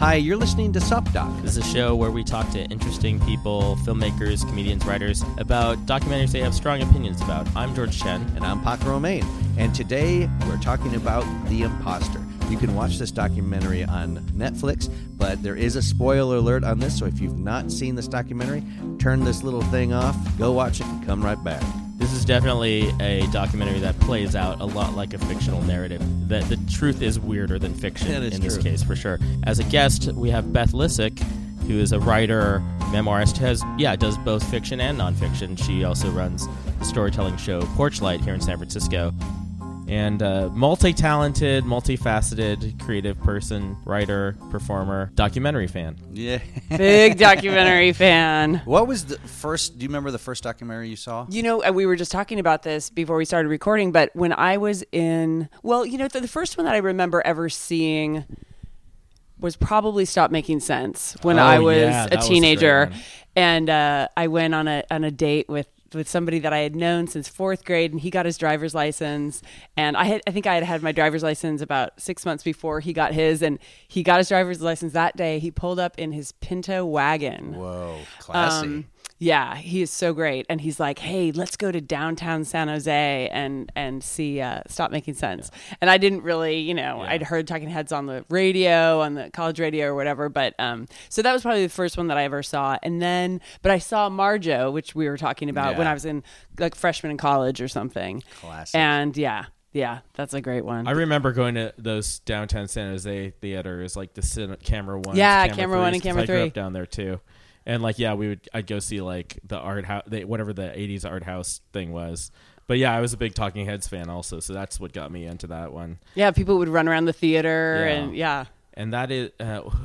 Hi, you're listening to Sup Doc. This is a show where we talk to interesting people, filmmakers, comedians, writers, about documentaries they have strong opinions about. I'm George Chen. And I'm Paco Romain. And today we're talking about The Imposter. You can watch this documentary on Netflix, but there is a spoiler alert on this, so if you've not seen this documentary, turn this little thing off, go watch it, and come right back. This is definitely a documentary that plays out a lot like a fictional narrative. That the truth is weirder than fiction in this case, for sure. As a guest, we have Beth Lissick, who is a writer, memoirist, does both fiction and nonfiction. She also runs the storytelling show Porchlight here in San Francisco. And multi-talented, multifaceted, creative person, writer, performer, documentary fan. Yeah. Big documentary fan. What was the first, do you remember the first documentary you saw? You know, we were just talking about this before we started recording, but when I was the first one that I remember ever seeing was probably Stop Making Sense when I was a teenager. And I went on a date with somebody that I had known since fourth grade, and he got his driver's license. And I think I had my driver's license about 6 months before he got his, and he got his driver's license that day. He pulled up in his Pinto wagon. Whoa, classy. Yeah, he is so great. And he's like, hey, let's go to downtown San Jose and see Stop Making Sense. Yeah. And I didn't really, I'd heard Talking Heads on the radio, on the college radio or whatever. But so that was probably the first one that I ever saw. And then, but I saw Marjo, which we were talking about when I was in like freshman in college or something. Classic. And yeah, that's a great one. I remember going to those downtown San Jose theaters, like the Camera One. Yeah, Camera 1 and Camera 3. I grew up down there too. And I'd go see like the art house, whatever the 80s art house thing was. But yeah, I was a big Talking Heads fan also, so that's what got me into that one. Yeah, people would run around the theater and And that is,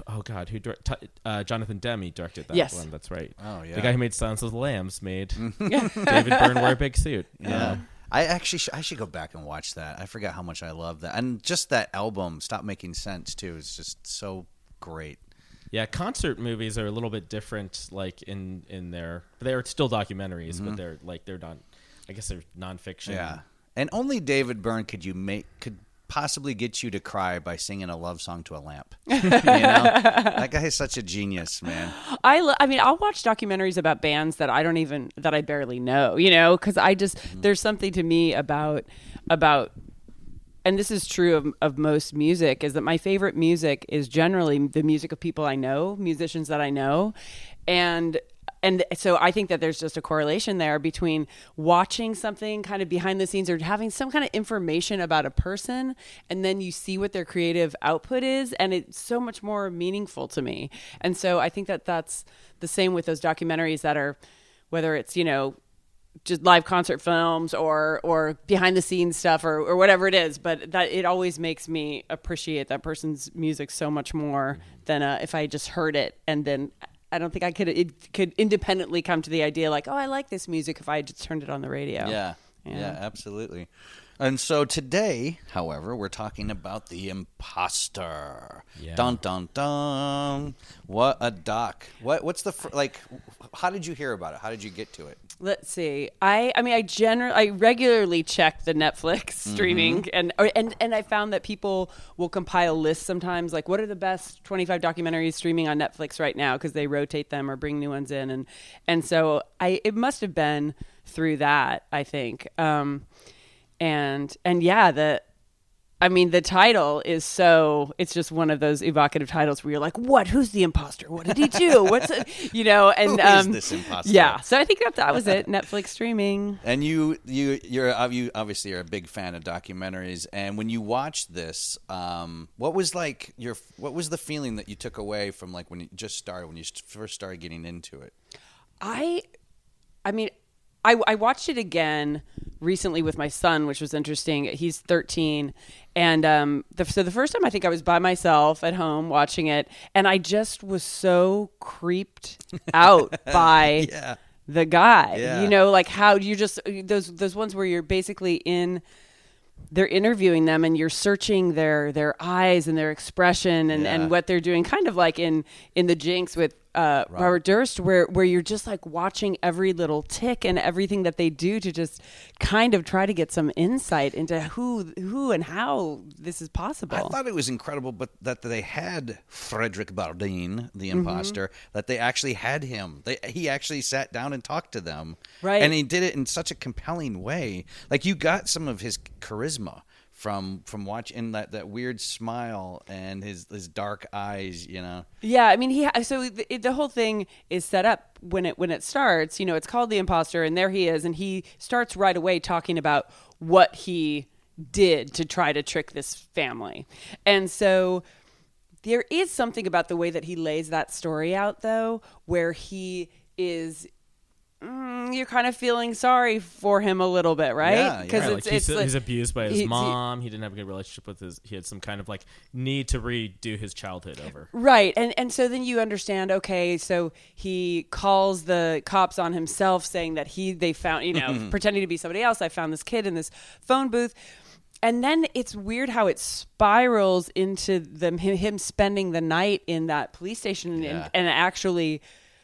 Jonathan Demme directed that one. That's right. Oh yeah, the guy who made Silence of the Lambs made David Byrne wear a big suit. Yeah. I should go back and watch that. I forgot how much I love that, and just that album, Stop Making Sense too, is just so great. Yeah, concert movies are a little bit different, like in their, they're still documentaries, but they're not. I guess they're nonfiction. Yeah, and only David Byrne could possibly get you to cry by singing a love song to a lamp. That guy is such a genius, man. I'll watch documentaries about bands that I barely know, because I just there's something to me about. And this is true of most music, is that my favorite music is generally the music of people I know, musicians that I know. And so I think that there's just a correlation there between watching something kind of behind the scenes or having some kind of information about a person, and then you see what their creative output is, and it's so much more meaningful to me. And so I think that that's the same with those documentaries that are, whether it's, just live concert films or behind the scenes stuff or whatever it is, but that it always makes me appreciate that person's music so much more than if I just heard it, and then I don't think it could independently come to the idea like, oh, I like this music if I just turned it on the radio. Yeah, absolutely. And so today, however, we're talking about The Imposter. Yeah. Dun dun dun! What a doc! What's the how did you hear about it? How did you get to it? Let's see. I regularly check the Netflix streaming, and I found that people will compile lists sometimes, like what are the best 25 documentaries streaming on Netflix right now, because they rotate them or bring new ones in, and so it must have been through that, I think. The title is it's just one of those evocative titles where you're like, what? Who's the imposter? What did he do? What's it? And who is this imposter? Yeah. So I think that was it. Netflix streaming. And you obviously are a big fan of documentaries. And when you watched this, what was the feeling that you took away from when you first started getting into it? I watched it again recently with my son, which was interesting. He's 13. And so the first time I think I was by myself at home watching it, and I just was so creeped out by the guy. Yeah. How you just, those ones where you're basically they're interviewing them and you're searching their eyes and their expression and what they're doing, kind of like in The Jinx with Robert Durst, where you're just like watching every little tick and everything that they do to just kind of try to get some insight into who and how this is possible. I thought it was incredible, but that they had Frederick Bardin, the imposter, that they actually had him. He actually sat down and talked to them. Right. And he did it in such a compelling way. Like, you got some of his charisma from watching that weird smile and his dark eyes, you know. Yeah, I mean, the whole thing is set up when it starts. You know, it's called The Imposter, and there he is, and he starts right away talking about what he did to try to trick this family. And so there is something about the way that he lays that story out, though, where he is. You're kind of feeling sorry for him a little bit, right? Because he's abused by his mom. He didn't have a good relationship with he had some kind of like need to redo his childhood over. Right. And so then you understand, okay, so he calls the cops on himself saying that they found, you know, pretending to be somebody else. I found this kid in this phone booth. And then it's weird how it spirals into him spending the night in that police station and actually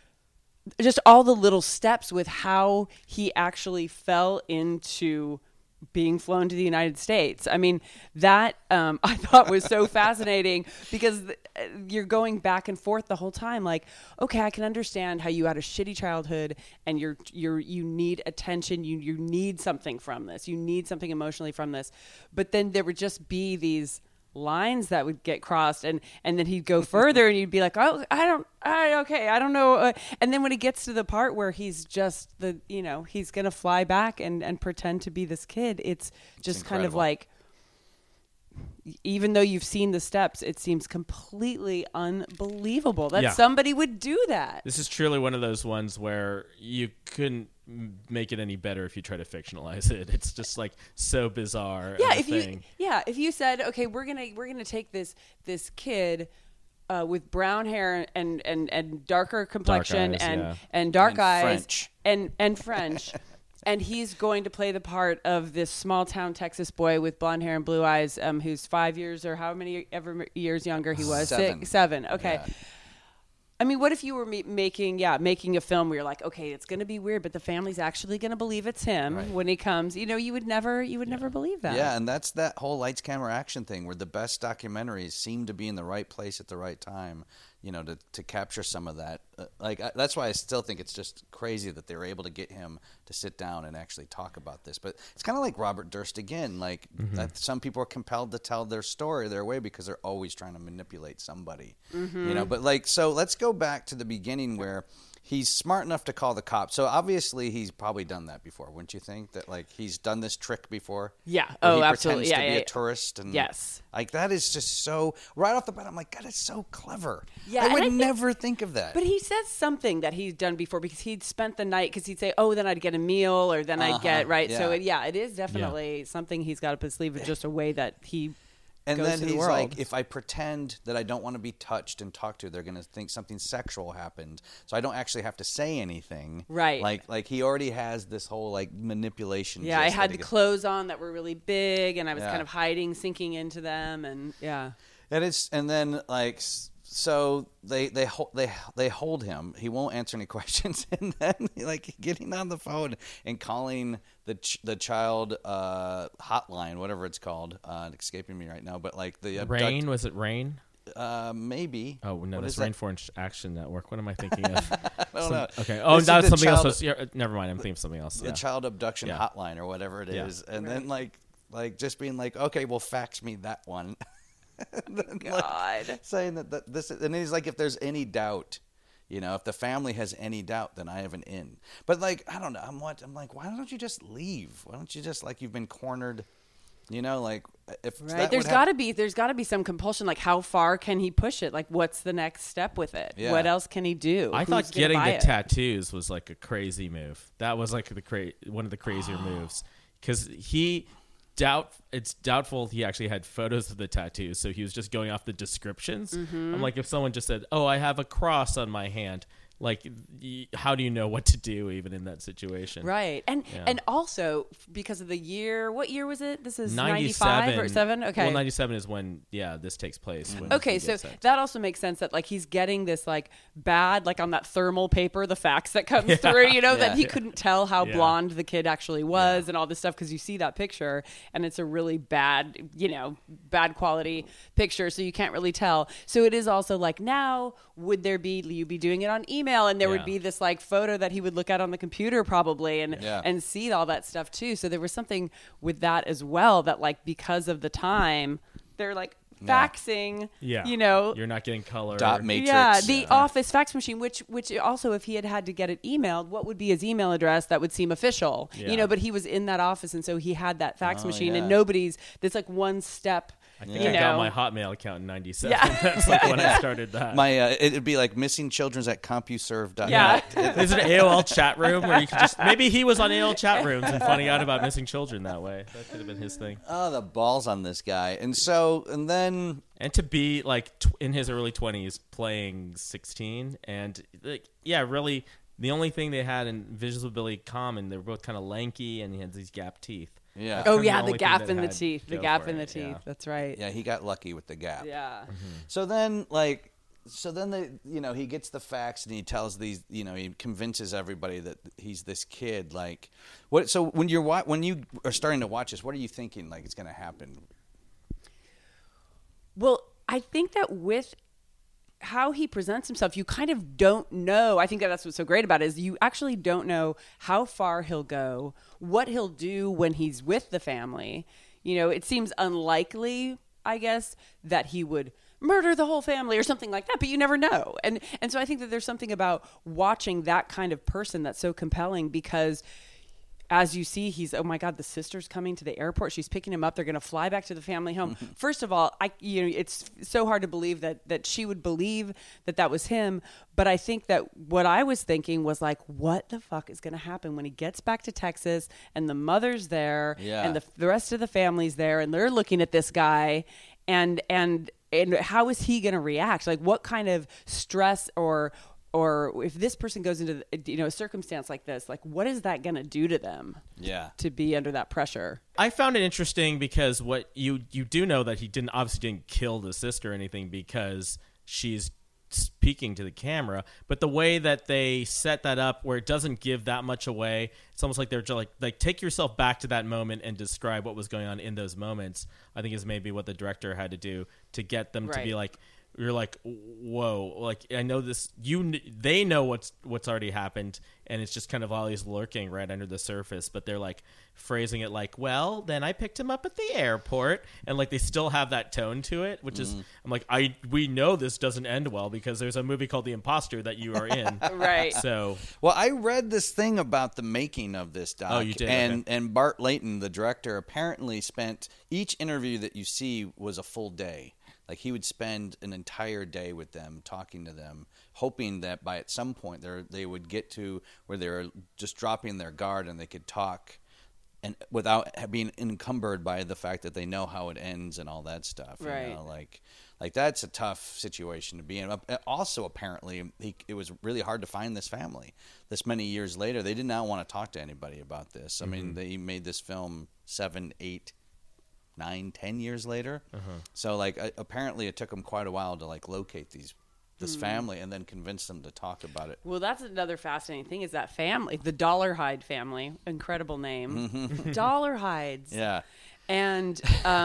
just all the little steps with how he actually fell into being flown to the United States. I mean, that I thought was so fascinating because you're going back and forth the whole time. Like, okay, I can understand how you had a shitty childhood and you need attention. You need something from this. You need something emotionally from this. But then there would just be these lines that would get crossed and then he'd go further and you'd be like, oh, I don't know. And then when it gets to the part where he's just he's going to fly back and pretend to be this kid, it's just kind of like, even though you've seen the steps, it seems completely unbelievable that somebody would do that. This is truly one of those ones where you couldn't make it any better if you try to fictionalize it. It's just like so bizarre. Yeah, if you said, okay, we're gonna take this kid with brown hair and darker complexion and dark eyes and French. And he's going to play the part of this small town Texas boy with blonde hair and blue eyes, who's 5 years or how many ever years younger he was? 7. Okay. Yeah. I mean, what if you were making a film where you're like, okay, it's going to be weird, but the family's actually going to believe it's him when he comes. You know, you would never believe that. Yeah, and that's that whole lights, camera, action thing where the best documentaries seem to be in the right place at the right time. You know, to capture some of that. That's why I still think it's just crazy that they were able to get him to sit down and actually talk about this. But it's kind of like Robert Durst again. Like, that some people are compelled to tell their story their way because they're always trying to manipulate somebody. You know, but so let's go back to the beginning where he's smart enough to call the cops. So obviously he's probably done that before, wouldn't you think? That like he's done this trick before? Yeah. He Absolutely. Pretends to be a tourist. And yes. Like that is just so right off the bat. I'm like, God, it's so clever. Yeah, I would never think of that. But he says something that he's done before because he'd spent the night because he'd say, oh, then I'd get a meal or then I'd get Yeah. So it is definitely something he's got up his sleeve. It's just a way that he. And goes then to the he's world. like, if I pretend that I don't want to be touched and talked to, they're going to think something sexual happened. So I don't actually have to say anything. Right. Like he already has this whole like manipulation. Yeah, I had the clothes on that were really big, and I was kind of hiding, sinking into them, and And then like so they hold him. He won't answer any questions, and then like getting on the phone and calling the child hotline, whatever it's called. It's escaping me right now, but like the Rain, was it Rain? Maybe. Oh no, that's Rainforest Action Network. What am I thinking of? I don't know. Okay. Oh, that's something else. Never mind. I'm thinking of something else. The child abduction hotline or whatever it is, and then like just being like, okay, well, fax me that one. Then, God, like, saying that this, and he's like, if there's any doubt, you know, if the family has any doubt, then I have an in. But like, I don't know. I'm like, why don't you just leave? Why don't you just like you've been cornered? You know, like if there's got to be some compulsion. Like, how far can he push it? Like, what's the next step with it? Yeah. What else can he do? I thought getting the tattoos was like a crazy move. That was like one of the crazier moves because it's doubtful he actually had photos of the tattoos, so he was just going off the descriptions. I'm like, if someone just said, "Oh, I have a cross on my hand," like, how do you know what to do even in that situation? Right. And also because of the year, what year was it? This is 97 95 or 7? Okay. Well, 97 is when this takes place. When Okay, so that also makes sense that like he's getting this like bad, like on that thermal paper, the fax that comes through, that he couldn't tell how blonde the kid actually was and all this stuff because you see that picture and it's a really bad, bad quality picture, so you can't really tell. So it is also like, now would you be doing it on email, and there would be this like photo that he would look at on the computer probably and see all that stuff too. So there was something with that as well, that like because of the time they're like faxing, you're not getting color. Dot matrix. Yeah, the office fax machine, which also, if he had to get it emailed, what would be his email address that would seem official? But he was in that office, and so he had that fax machine, and there's like one step. I think I got my Hotmail account in 97. Yeah. That's like when I started that. It'd be like missingchildrens@CompuServe.net. Yeah. Is it an AOL chat room where you could maybe he was on AOL chat rooms and finding out about missing children that way. That could have been his thing. Oh, the balls on this guy. And then... And to be like in his early 20s playing 16 and really the only thing they had in visual ability common, they were both kind of lanky and he had these gap teeth. Yeah. Oh yeah, the gap in the teeth. The gap in the teeth. Yeah. That's right. Yeah, he got lucky with the gap. Yeah. Mm-hmm. So then he gets the facts and he tells these, he convinces everybody that he's this kid. Like, what? So when you are starting to watch this, what are you thinking? Like, it's going to happen? Well, I think that with how he presents himself, you kind of don't know. I think that's what's so great about it, is you actually don't know how far he'll go, what he'll do when he's with the family. It seems unlikely, I guess, that he would murder the whole family or something like that, but you never know. And so I think that there's something about watching that kind of person that's so compelling, because as you see, he's, oh my God, the sister's coming to the airport. She's picking him up. They're going to fly back to the family home. First of all, it's so hard to believe that she would believe that was him. But I think that what I was thinking was like, what the fuck is going to happen when he gets back to Texas and the mother's there and the rest of the family's there and they're looking at this guy and how is he going to react? Like, what kind of stress or if this person goes into a circumstance like this, like what is that going to do to them? Yeah, to be under that pressure. I found it interesting because what you do know that he obviously didn't kill the sister or anything because she's speaking to the camera, but the way that they set that up where it doesn't give that much away, it's almost like they're just like take yourself back to that moment and describe what was going on in those moments. I think is maybe what the director had to do to get them to be like. You're like, whoa! Like I know this. They know what's already happened, and it's just kind of always lurking right under the surface. But they're like phrasing it like, "Well, then I picked him up at the airport," and like they still have that tone to it, which is I'm like, we know this doesn't end well because there's a movie called The Imposter that you are in, right? So, well, I read this thing about the making of this doc. Oh, you did, and Bart Layton, the director, apparently spent each interview that you see was a full day. Like he would spend an entire day with them, talking to them, hoping that at some point they would get to where they're just dropping their guard and they could talk, and without being encumbered by the fact that they know how it ends and all that stuff. Right. Like that's a tough situation to be in. Also, apparently, it was really hard to find this family. This many years later, they did not want to talk to anybody about this. I mean, they made this film 7, 8. 9, 10 years later. So apparently it took them quite a while to locate this family and then convince them to talk about it. Well, that's another fascinating thing is that family, the Dollarhide family, incredible name. Dollarhides. Yeah. And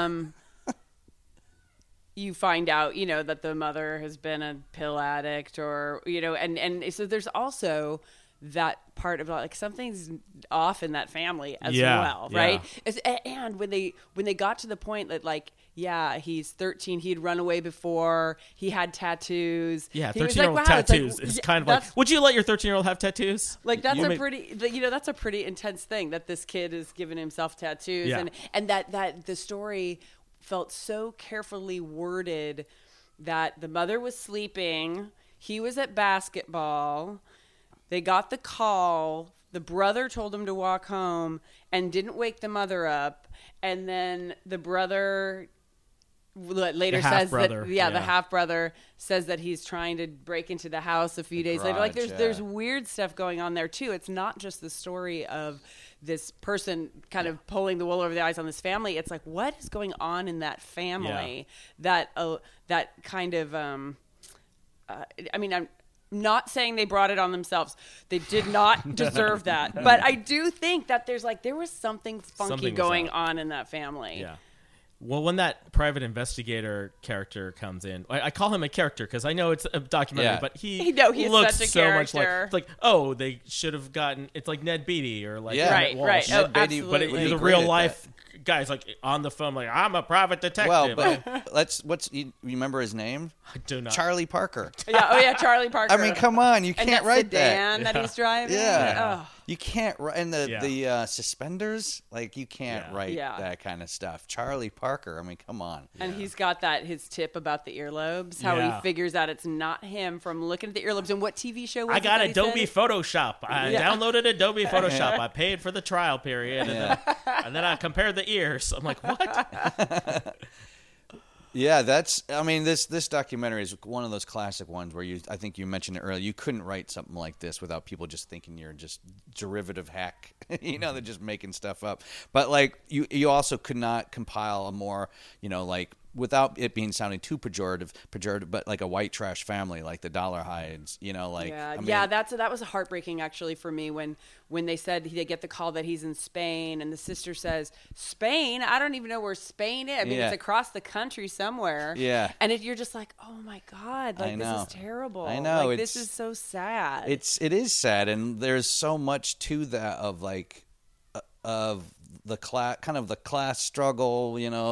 you find out, that the mother has been a pill addict or, and so there's also that part of something's off in that family as well, right? And when they got to the point that he's 13, he'd run away before, he had tattoos. Yeah, 13-year-old tattoos is kind of would you let your 13-year-old have tattoos? That's a pretty intense thing that this kid is giving himself tattoos, and that the story felt so carefully worded that the mother was sleeping, he was at basketball. They got the call. The brother told him to walk home and didn't wake the mother up. And then the brother later The says half-brother, that yeah. the half brother says that he's trying to break into the house a few days later. Like garage, there's weird stuff going on there too. It's not just the story of this person kind of pulling the wool over the eyes on this family. It's like, what is going on in that family that kind of I mean, I'm not saying they brought it on themselves. They did not deserve that. But I do think that there was something funky Something was going up. on in that family. Yeah. Well, when that private investigator character comes in, I call him a character because I know it's a documentary, Yeah. but he's such a so much character. it's like, oh, they should have gotten. It's like Ned Beatty or like Yeah. Emmett Walsh. Right. Ned Beatty, absolutely. But would be the great real at life guy's like on the phone, like I'm a private detective. Well, but you remember his name? I do not. Charlie Parker. Charlie Parker. I mean, come on, you and can't that write that. sedan that he's driving. Yeah. Oh. You can't write, and the suspenders, like you can't write Yeah. that kind of stuff. Charlie Parker, I mean, come on. And he's got his tip about the earlobes, how Yeah. he figures out it's not him from looking at the earlobes. And what TV show was I it got that he Adobe said? Photoshop. I Yeah. downloaded Adobe Photoshop. I paid for the trial period, and then I compared the ears. I'm like, what? Yeah, this documentary is one of those classic ones where I think you mentioned it earlier, you couldn't write something like this without people just thinking you're just derivative hack, they're just making stuff up. But like you also could not compile a more, like without it being sounding too pejorative, but like a white trash family, like the Dollarhides, that was heartbreaking actually for me when they said they get the call that he's in Spain, and the sister says, Spain? I don't even know where Spain is. I mean, it's across the country somewhere. Yeah. And you're just like, oh my God, like this is terrible. I know. Like, this is so sad. It is sad, and there's so much to that of like of the class struggle,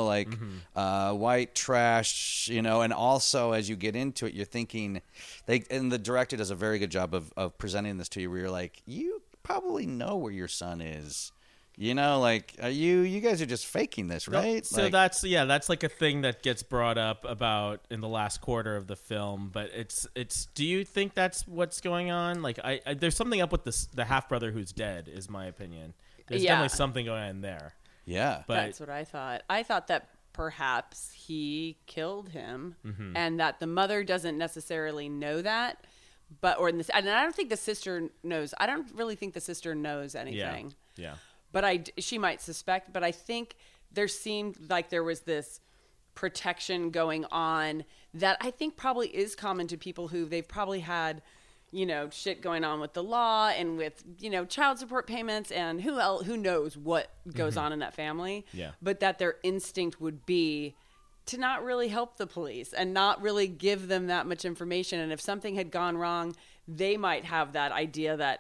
white trash, and also as you get into it, you're thinking, and the director does a very good job of presenting this to you, where you're like, you probably know where your son is, are you guys are just faking this, right? So that's like a thing that gets brought up about in the last quarter of the film, but it's do you think that's what's going on? Like I there's something up with the half brother who's dead, is my opinion. There's definitely something going on there. Yeah. But that's what I thought. I thought that perhaps he killed him, and that the mother doesn't necessarily know that, and I don't think the sister knows. I don't really think the sister knows anything. Yeah. But she might suspect. But I think there seemed like there was this protection going on that I think probably is common to people who they've probably had, shit going on with the law and with, child support payments and who knows what goes on in that family. Yeah. But that their instinct would be to not really help the police and not really give them that much information. And if something had gone wrong, they might have that idea that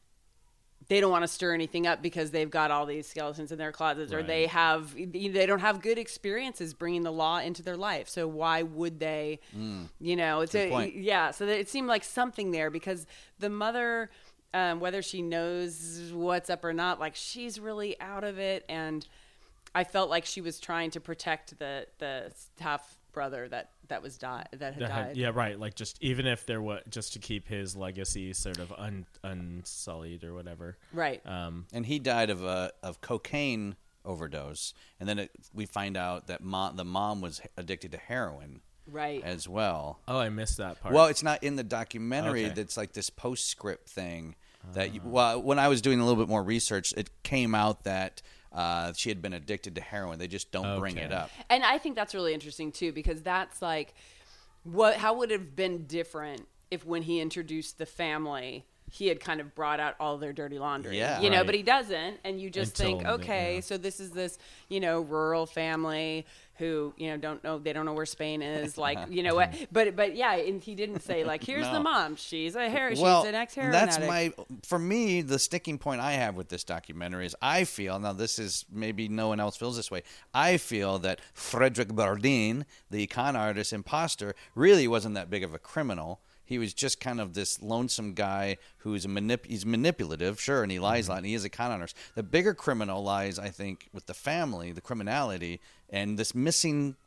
they don't want to stir anything up because they've got all these skeletons in their closets, or they don't have good experiences bringing the law into their life. So why would they, it's Good point. So it seemed like something there, because the mother, whether she knows what's up or not, like she's really out of it. And I felt like she was trying to protect the half brother that had died. Yeah, right. Like just even if there was, just to keep his legacy sort of unsullied or whatever. Right. And he died of cocaine overdose, and then we find out that the mom was addicted to heroin. Right. As well. Oh, I missed that part. Well, it's not in the documentary. Okay. That's like this postscript thing that when I was doing a little bit more research, it came out that she had been addicted to heroin. They just don't bring it up. And I think that's really interesting too, because that's like, how would it have been different if when he introduced the family, he had kind of brought out all their dirty laundry, but he doesn't. And you just think, okay, so this is this, rural family who, don't know where Spain is, like, what, but yeah. And he didn't say like, here's the mom. She's she's an ex-heroin addict. For me, the sticking point I have with this documentary is I feel, now this is maybe no one else feels this way, I feel that Frederick Bardin, the con artist imposter, really wasn't that big of a criminal. He was just kind of this lonesome guy who's he's manipulative, sure, and he lies a lot, and he is a con artist. The bigger criminal lies, I think, with the family, the criminality, and this missing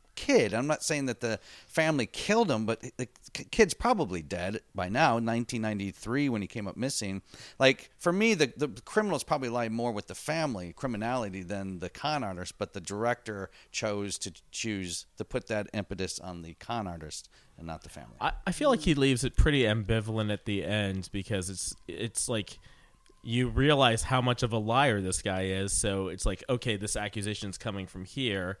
kid. I'm not saying that the family killed him, but the kid's probably dead by now. 1993 when he came up missing. Like for me, the criminals probably lie more with the family criminality than the con artist. But the director chose to put that impetus on the con artist and not the family. I feel like he leaves it pretty ambivalent at the end because it's like you realize how much of a liar this guy is. So it's like, okay, this accusation's coming from here.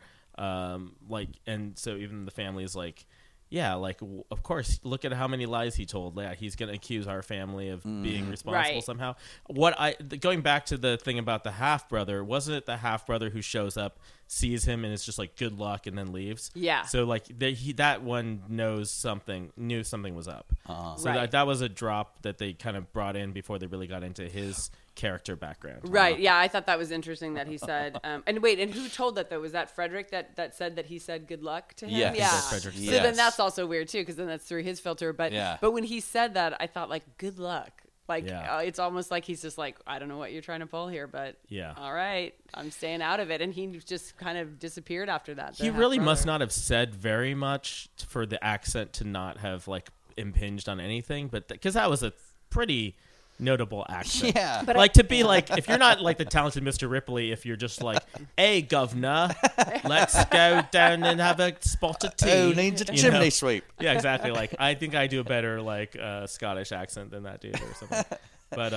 And so even the family is like, yeah, like, of course, look at how many lies he told. Yeah, he's going to accuse our family of being responsible somehow. Going back to the thing about the half-brother, wasn't it the half-brother who shows up, sees him, and it's just like, good luck, and then leaves? Yeah. So, like, that one knew something was up. So that was a drop that they kind of brought in before they really got into his character background. Right. Yeah, I thought that was interesting that he said. And who told that though? Was that Frederick that said that he said good luck to him? Yes. Yeah. Frederick So said. then that's also weird too, because then that's through his filter. But when he said that, I thought like good luck. Like it's almost like he's just like, I don't know what you're trying to pull here, but all right, I'm staying out of it. And he just kind of disappeared after that. He really must not have said very much for the accent to not have like impinged on anything, but because that was a pretty notable accent. Yeah. But like to be like, if you're not like the talented Mr. Ripley, if you're just like, hey, governor, let's go down and have a spot of tea. Who needs a chimney sweep? Yeah, exactly. Like, I think I do a better like Scottish accent than that dude or something. But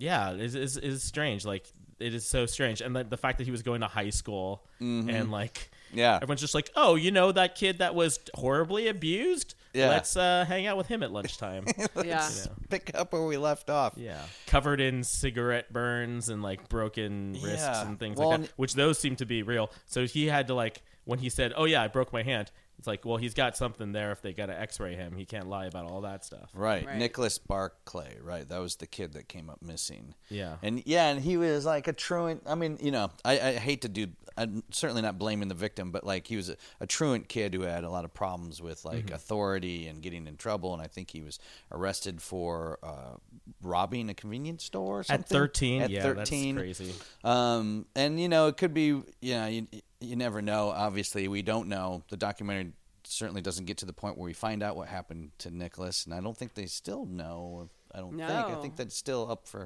it's strange. Like, it is so strange. And the fact that he was going to high school and like, everyone's just like, oh, you know that kid that was horribly abused? Yeah. Let's hang out with him at lunchtime. Pick up where we left off. Yeah. Covered in cigarette burns and like broken wrists and things like that, which those seem to be real. So he had to like, when he said, oh yeah, I broke my hand, it's like, well, he's got something there if they got to x-ray him. He can't lie about all that stuff. Right. Nicholas Barclay, right. That was the kid that came up missing. Yeah. And he was like a truant. I mean, I hate to do, I'm certainly not blaming the victim, but like he was a truant kid who had a lot of problems with like authority and getting in trouble. And I think he was arrested for robbing a convenience store or something. At 13? At 13. That's crazy. And, it could be, you never know. Obviously, we don't know. The documentary certainly doesn't get to the point where we find out what happened to Nicholas, and I don't think they still know. I think that's still up for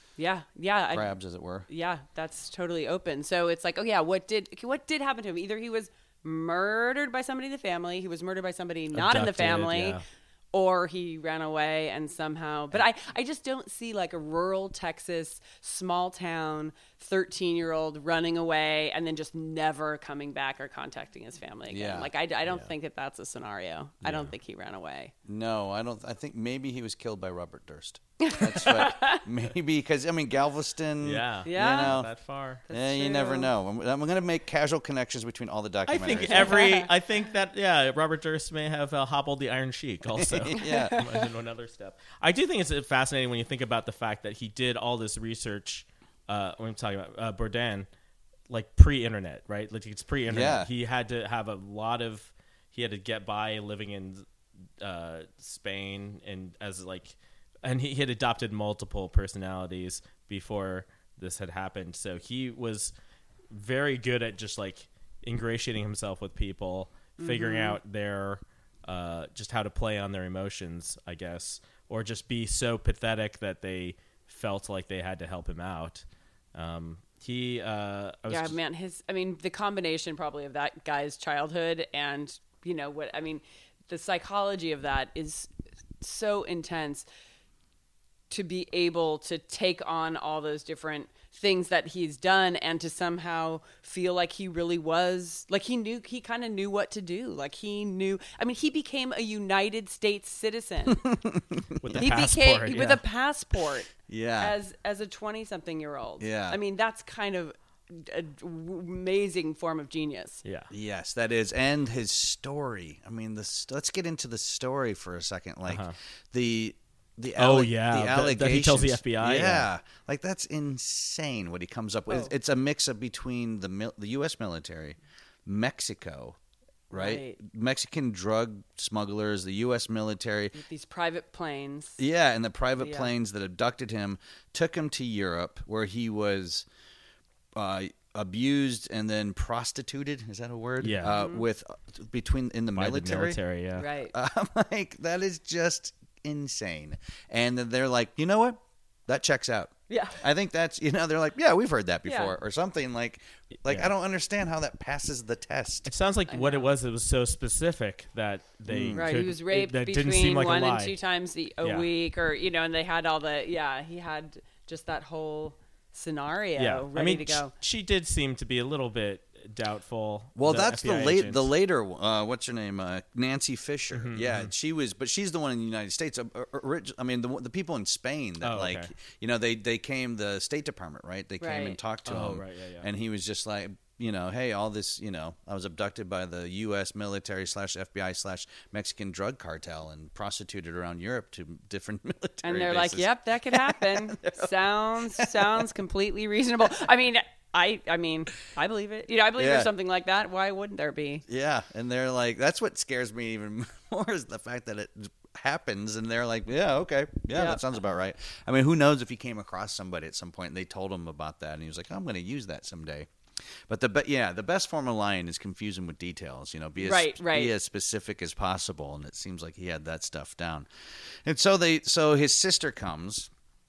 grabs, as it were. Yeah, that's totally open. So it's like, what did happen to him? Either he was murdered by somebody in the family, he was murdered by somebody not in the family, or he ran away and somehow. But I just don't see like a rural Texas, small town, 13-year-old running away and then just never coming back or contacting his family again. Yeah. Like I don't think that that's a scenario. I don't think he ran away. No, I don't. I think maybe he was killed by Robert Durst. That's right. Maybe because Galveston. Yeah. That far. You never know. I'm going to make casual connections between all the documentaries. I think that Robert Durst may have hobbled the Iron Sheik also. Imagine one other step. I do think it's fascinating when you think about the fact that he did all this research. When I'm talking about Bourdain, like pre-internet, right? Like it's pre-internet. He had to have he had to get by living in Spain and he had adopted multiple personalities before this had happened. So he was very good at just like ingratiating himself with people, figuring out their just how to play on their emotions, I guess, or just be so pathetic that they felt like they had to help him out. The combination probably of that guy's childhood and the psychology of that is so intense to be able to take on all those different things that he's done and to somehow feel like he really was, like he kind of knew what to do. Like he became a United States citizen. With a passport. Yeah. As a 20-something-year-old. Yeah. I mean, that's kind of an amazing form of genius. Yeah. Yes, that is. And his story. I mean, let's get into the story for a second. Like the allegations that he tells the FBI. Yeah. Like that's insane what he comes up with. It's a mix of between the U.S. military, Mexico, right? Mexican drug smugglers, the U.S. military. With these private planes. Yeah, and the private planes that abducted him, took him to Europe where he was abused and then prostituted. Is that a word? Yeah. With between in the By military. the military, yeah. Right. Like that is just insane. And then they're like, you know what? That checks out. Yeah. I think that's, they're like, yeah, we've heard that before, Yeah. or something like Yeah. I don't understand how that passes the test. It sounds like what it was so specific that they Right, could, he was raped that between didn't seem like 1 a lie. and 2 times a Yeah. week, or and they had all the he had just that whole scenario ready to go. She did seem to be a little bit doubtful. Well, the that's FBI the agent. later. What's her name? Nancy Fisher. Mm-hmm, Yeah, she was, but she's the one in the United States. I mean, the people in Spain that they came. The State Department, right? They came Right. and talked to him, right, yeah. and he was just like, hey, all this, I was abducted by the U.S. military / FBI / Mexican drug cartel and prostituted around Europe to different military. And they're bases. like, "Yep, that could happen. sounds completely reasonable." I mean, I believe it. I believe Yeah. there's something like that. Why wouldn't there be? Yeah, and they're like, that's what scares me even more is the fact that it happens, and they're like, yeah, okay, yeah, that sounds about right. I mean, who knows if he came across somebody at some point and they told him about that, and he was like, I'm going to use that someday. But the best form of lying is confusing with details. Be as specific as possible, and it seems like he had that stuff down. And so his sister comes.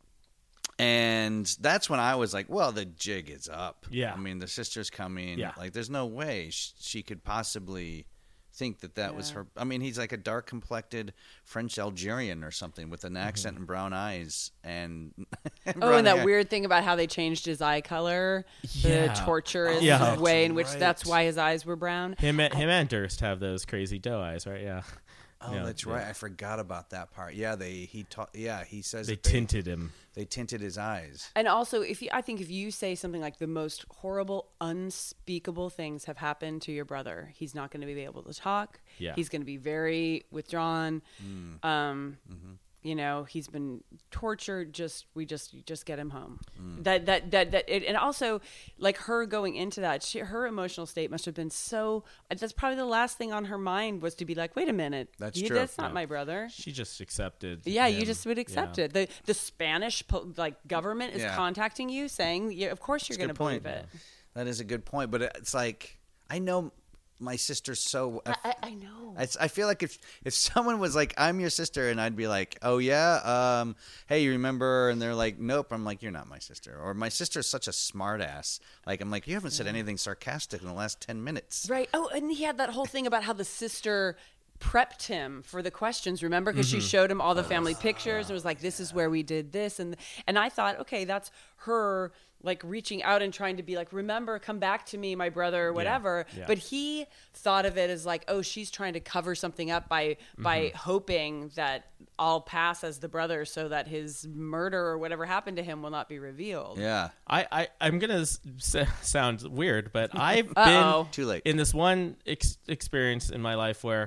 And that's when I was like, well, the jig is up. Yeah. I mean, the sister's coming. Yeah. Like, there's no way she could possibly think that was her. I mean, he's like a dark-complected French Algerian or something with an accent and brown eyes. And and that weird thing about how they changed his eye color, the torturous way in which that's why his eyes were brown. Him and Durst have those crazy doe eyes, right? Yeah. Oh, that's right. I forgot about that part. Yeah, he says they tinted him. They tinted his eyes. And also, I think if you say something like the most horrible, unspeakable things have happened to your brother, he's not going to be able to talk. Yeah. He's going to be very withdrawn. He's been tortured. We just get him home. And also, like her going into that, her emotional state must have been so. That's probably the last thing on her mind was to be like, wait a minute, that's true. That's not my brother. She just accepted. Yeah, him. you just would accept it. The Spanish government is contacting you, saying, of course you're going to believe it. That is a good point, but it's like I know. My sister's so. I know. I feel like if someone was like, "I'm your sister," and I'd be like, "Oh yeah, hey, you remember?" And they're like, "Nope." I'm like, "You're not my sister." Or my sister's such a smart ass. Like I'm like, "You haven't said anything sarcastic in the last 10 minutes." Right. Oh, and he had that whole thing about how the sister prepped him for the questions. Remember, because she showed him all the family pictures and was like, "This is where we did this," and I thought, okay, that's her. Like reaching out and trying to be like, remember, come back to me, my brother, or whatever. Yeah. But he thought of it as like, oh, she's trying to cover something up by hoping that I'll pass as the brother so that his murder or whatever happened to him will not be revealed. Yeah. I'm going to sound weird, but I've been too late in this one experience in my life where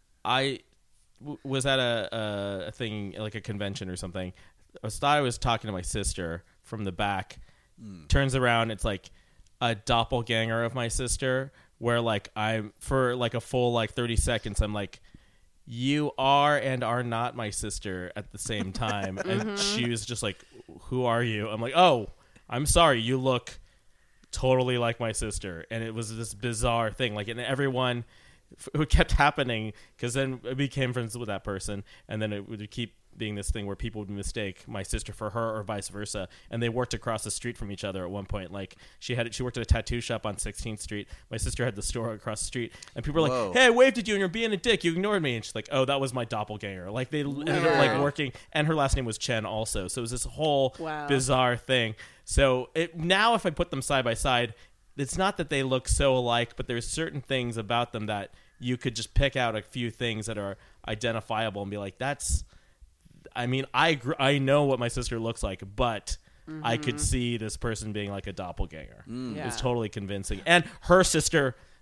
I was at a thing, like a convention or something. I was talking to my sister from the back. Turns around, it's like a doppelganger of my sister, where like I'm for like a full like 30 seconds, I'm like, you are and are not my sister at the same time. And she was just like, who are you? I'm like, oh, I'm sorry, you look totally like my sister. And it was this bizarre thing, like, and everyone who kept happening, because then I became friends with that person, and then it would keep being this thing where people would mistake my sister for her or vice versa, and they worked across the street from each other at one point. Like she worked at a tattoo shop on 16th Street. My sister had the store across the street, and people were like, "Hey, I waved at you, and you're being a dick. You ignored me." And she's like, "Oh, that was my doppelganger." Like they ended up like working, and her last name was Chen also. So it was this whole bizarre thing. So now if I put them side by side, it's not that they look so alike, but there's certain things about them that you could just pick out a few things that are identifiable and be like, that's. I mean, I know what my sister looks like, but I could see this person being like a doppelganger. It's totally convincing. And her sister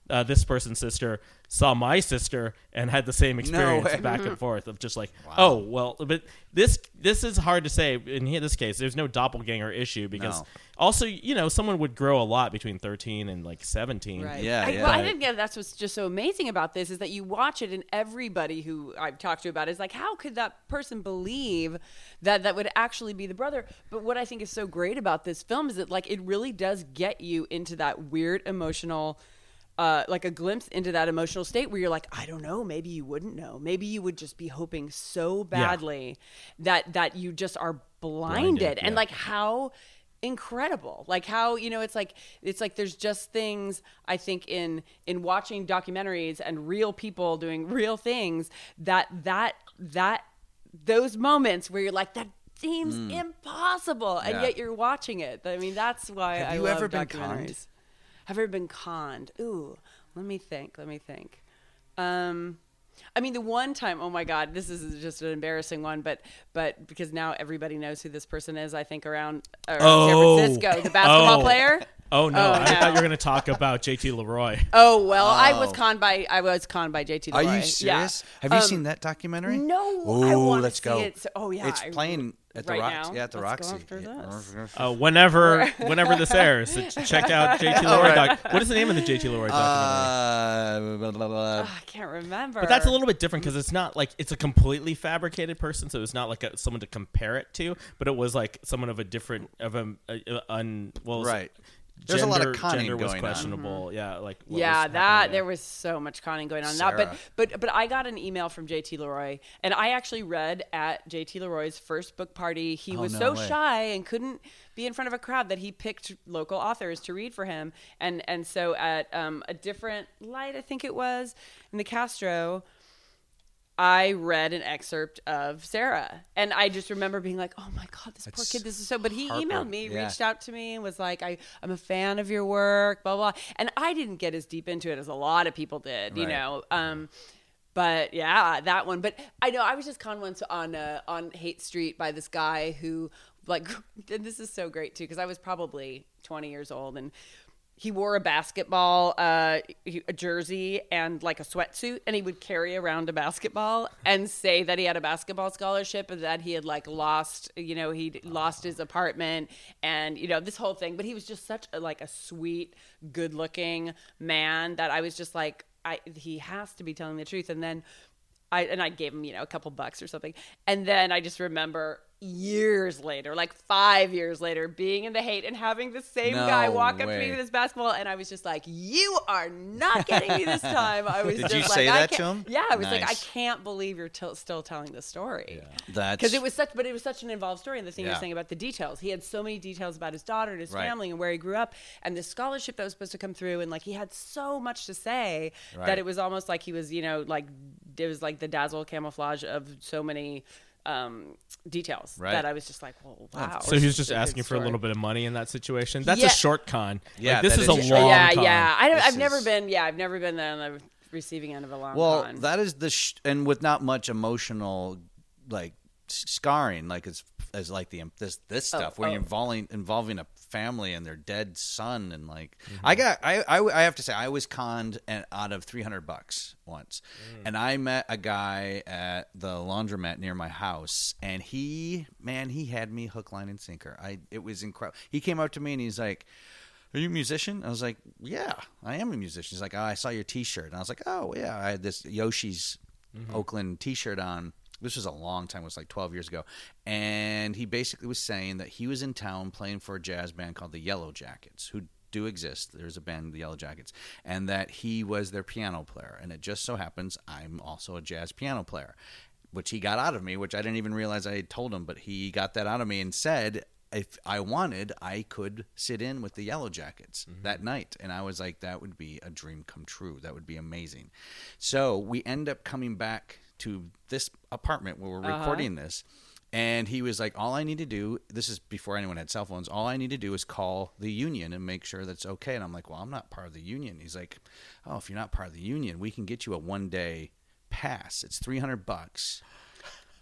this person's sister saw my sister and had the same experience back and forth of just like, oh, well, but this is hard to say. In this case, there's no doppelganger issue because also, someone would grow a lot between 13 and like 17. Right. Yeah. Well, I think that's what's just so amazing about this is that you watch it and everybody who I've talked to about it is like, how could that person believe that would actually be the brother? But what I think is so great about this film is that like it really does get you into that weird emotional like a glimpse into that emotional state where you're like, I don't know, maybe you wouldn't know. Maybe you would just be hoping so badly that you just are blinded. And like how incredible, like how, it's like there's just things I think in watching documentaries and real people doing real things that those moments where you're like, that seems impossible, and yet you're watching it. I mean, that's why I love ever been documentaries. conned? Have you ever been conned? Ooh, let me think. I mean, the one time, oh my God, this is just an embarrassing one, but because now everybody knows who this person is, I think around San Francisco, the basketball player. Oh no! I thought you were going to talk about JT Leroy. Oh well, I was conned by JT Leroy. Are you serious? Yeah. Have you seen that documentary? No. Ooh, I want let's to go. see it. So, It's playing at the right Roxy. now? Yeah, at the Let's Roxy. go after this. Whenever this airs, so check out JT Leroy doc. What is the name of the JT Leroy documentary? I can't remember. But that's a little bit different because it's not like it's a completely fabricated person, so it's not like someone to compare it to. But it was like someone of a different right. There's a lot of conning gender was going questionable. on. Yeah, like there was so much conning going on. But I got an email from JT Leroy, and I actually read at JT Leroy's first book party. He was so shy and couldn't be in front of a crowd that he picked local authors to read for him. And so at a different light, I think it was in the Castro, I read an excerpt of Sarah, and I just remember being like, oh my God, this poor kid, this is so, but he emailed me, reached out to me and was like, I'm a fan of your work, blah, blah. And I didn't get as deep into it as a lot of people did, but yeah, that one. But I know I was just conned once on Haight Street by this guy who like, and this is so great too, because I was probably 20 years old and he wore a basketball a jersey and like a sweatsuit, and he would carry around a basketball and say that he had a basketball scholarship and that he had like lost, he'd lost his apartment and, this whole thing. But he was just such a sweet, good looking man that I was just like, he has to be telling the truth. And then I gave him, a couple bucks or something. And then I just remember years later, like 5 years later, being in the Haight and having the same guy walk up to me with his basketball, and I was just like, you are not getting me this time. I was Did you say that to him? Yeah, I was like, I can't believe you're still telling this story. Yeah. Because it was such an involved story, and the thing you're saying about the details. He had so many details about his daughter and his family and where he grew up, and this scholarship that was supposed to come through, and like he had so much to say that it was almost like he was, it was like the dazzle camouflage of so many details that I was just like, well, wow. So he was just asking for a little bit of money in that situation. That's a short con. Yeah, like, this is a long con. Yeah. I've never been on the receiving end of a long con. Well, that is and with not much emotional like scarring, like as like this stuff where you're involving a family and their dead son, and like I have to say I was conned out of $300 once, and I met a guy at the laundromat near my house, and he had me hook, line, and sinker. It was incredible. He came up to me and he's like, "Are you a musician?" I was like, "Yeah, I am a musician." He's like, "Oh, I saw your T-shirt," and I was like, "Oh yeah, I had this Yoshi's Oakland T-shirt on." This was a long time. It was like 12 years ago. And he basically was saying that he was in town playing for a jazz band called the Yellow Jackets, who do exist. There's a band, the Yellow Jackets. And that he was their piano player. And it just so happens I'm also a jazz piano player, which he got out of me, which I didn't even realize I had told him. But he got that out of me and said, if I wanted, I could sit in with the Yellow Jackets that night. And I was like, that would be a dream come true. That would be amazing. So we end up coming back to this apartment where we're recording this, and he was like, all I need to do, this is before anyone had cell phones, all I need to do is call the union and make sure that's okay. And I'm like, well, I'm not part of the union. He's like, oh, if you're not part of the union, we can get you a 1-day pass. It's $300.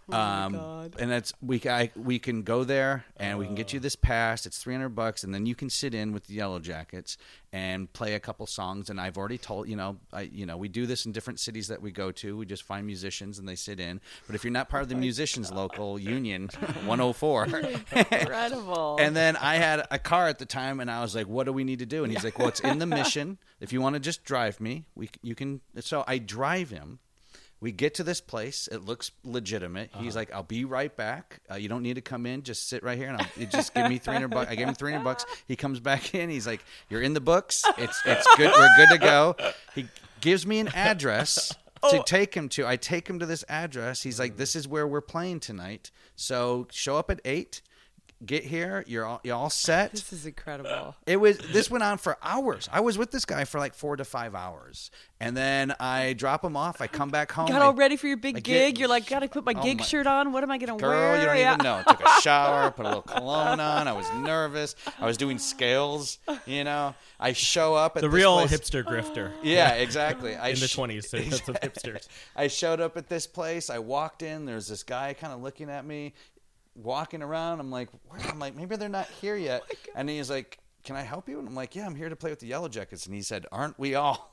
my God. And that's we can go there and we can get you this pass. It's $300, and then you can sit in with the Yellow Jackets and play a couple songs. And I've already told we do this in different cities that we go to. We just find musicians and they sit in. But if you're not part of the musicians local union 104, incredible. And then I had a car at the time, and I was like, "What do we need to do?" And he's like, "Well, it's in the mission. If you want to just drive me, you can." So I drive him. We get to this place. It looks legitimate. He's like, "I'll be right back. You don't need to come in. Just sit right here, and you just give me $300." I gave him $300. He comes back in. He's like, "You're in the books. It's good. We're good to go." He gives me an address to take him to. I take him to this address. He's like, "This is where we're playing tonight. So show up at 8. Get here. You're all set." This is incredible. This went on for hours. I was with this guy for like 4 to 5 hours, and then I drop him off. I come back home. Got all ready for your big gig. You're like, gotta put my gig shirt on. What am I gonna wear? Girl, you don't even know. I took a shower, put a little cologne on. I was nervous. I was doing scales. I show up at the this real place. hipster grifter. Yeah, exactly. In the 20s, so that's what hipsters. I showed up at this place. I walked in. There's this guy kind of looking at me. Walking around, I'm like, maybe they're not here yet. And he's like, "Can I help you?" And I'm like, "Yeah, I'm here to play with the Yellow Jackets." And he said, "Aren't we all?"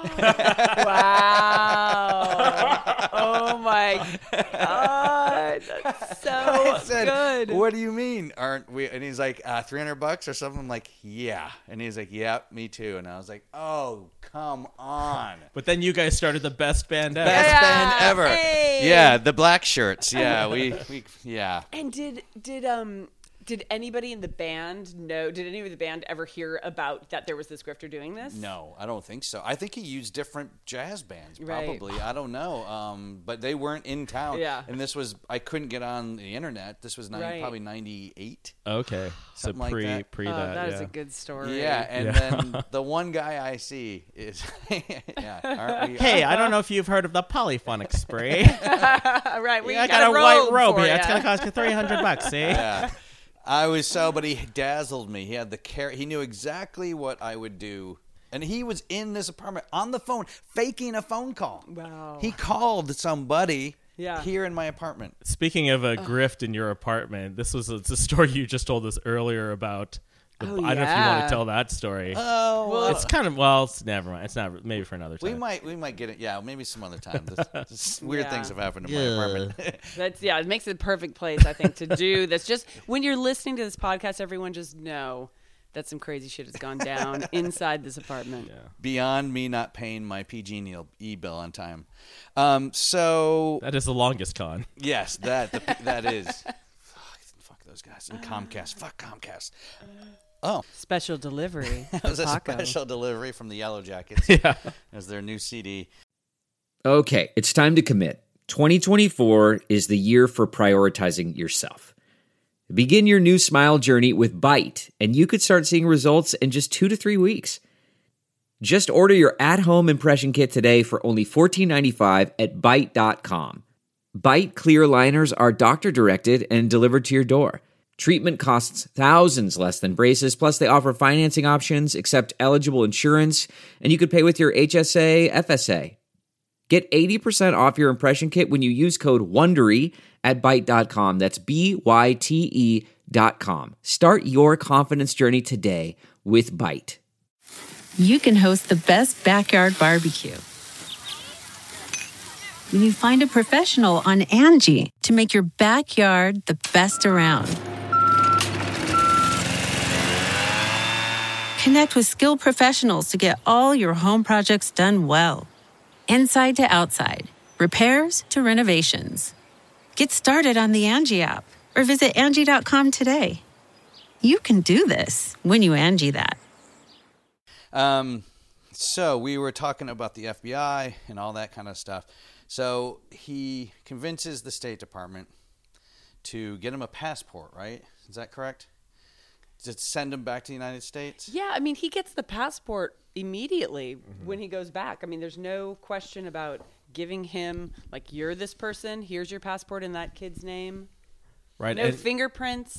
Wow. Oh my God. That's so I said, good. "What do you mean, aren't we?" And he's like, $300 or something. I'm like, "Yeah." And he's like, "Yeah, me too." And I was like, "Oh, come on." But then you guys started the best band ever. Best band ever. Hey. Yeah, the Black Shirts. Yeah, we yeah. And did anybody in the band know? Did any of the band ever hear about that there was this grifter doing this? No, I don't think so. I think he used different jazz bands, Right. probably. I don't know. But they weren't in town. Yeah. And I couldn't get on the internet. This was Right. probably 98. Okay, so Something like that. pre Oh, that. that yeah. is a good story. Yeah, and then the one guy I see is, aren't we? Hey, I don't know if you've heard of the polyphonic spray. Right. We I got a white robe for here. ya. It's gonna cost you $300. See? Yeah. But he dazzled me. He had he knew exactly what I would do. And he was in this apartment on the phone, faking a phone call. Wow. He called somebody Yeah. here in my apartment. Speaking of a grift in your apartment, it's a story you just told us earlier about. I don't know if you want to tell that story. Oh, Well, It's kind of it's never mind. It's not maybe for another time. we might get it. Yeah, maybe some other time. This weird Yeah. things have happened in my apartment. It makes it a perfect place, I think, to do this. Just when you're listening to this podcast, everyone just know that some crazy shit has gone down inside this apartment. Yeah. Beyond me not paying my PG&E bill on time. So That is the longest con. yes, that is. Fuck those guys and Comcast. Fuck Comcast. Oh, Special delivery. that was a Paco. special delivery from the Yellow Jackets. Yeah. As their new CD. Okay, it's time to commit. 2024 is the year for prioritizing yourself. Begin your new smile journey with Byte, and you could start seeing results in just 2 to 3 weeks. Just order your at-home impression kit today for only $14.95 at Byte.com. Byte clear liners are doctor-directed and delivered to your door. Treatment costs thousands less than braces, plus they offer financing options, accept eligible insurance, and you could pay with your HSA, FSA. Get 80% off your impression kit when you use code WONDERY at Byte.com. That's BYTE.com. Start your confidence journey today with Byte. You can host the best backyard barbecue when you find a professional on Angie to make your backyard the best around. Connect with skilled professionals to get all your home projects done well. Inside to outside, repairs to renovations. Get started on the Angie app or visit Angie.com today. You can do this when you Angie that. So we were talking about the FBI and all that kind of stuff. So he convinces the State Department to get him a passport, right? Is that correct? To send him back to the United States? Yeah, I mean, he gets the passport immediately when he goes back. I mean, there's no question about giving him, you're this person, here's your passport in that kid's name. Right. No fingerprints.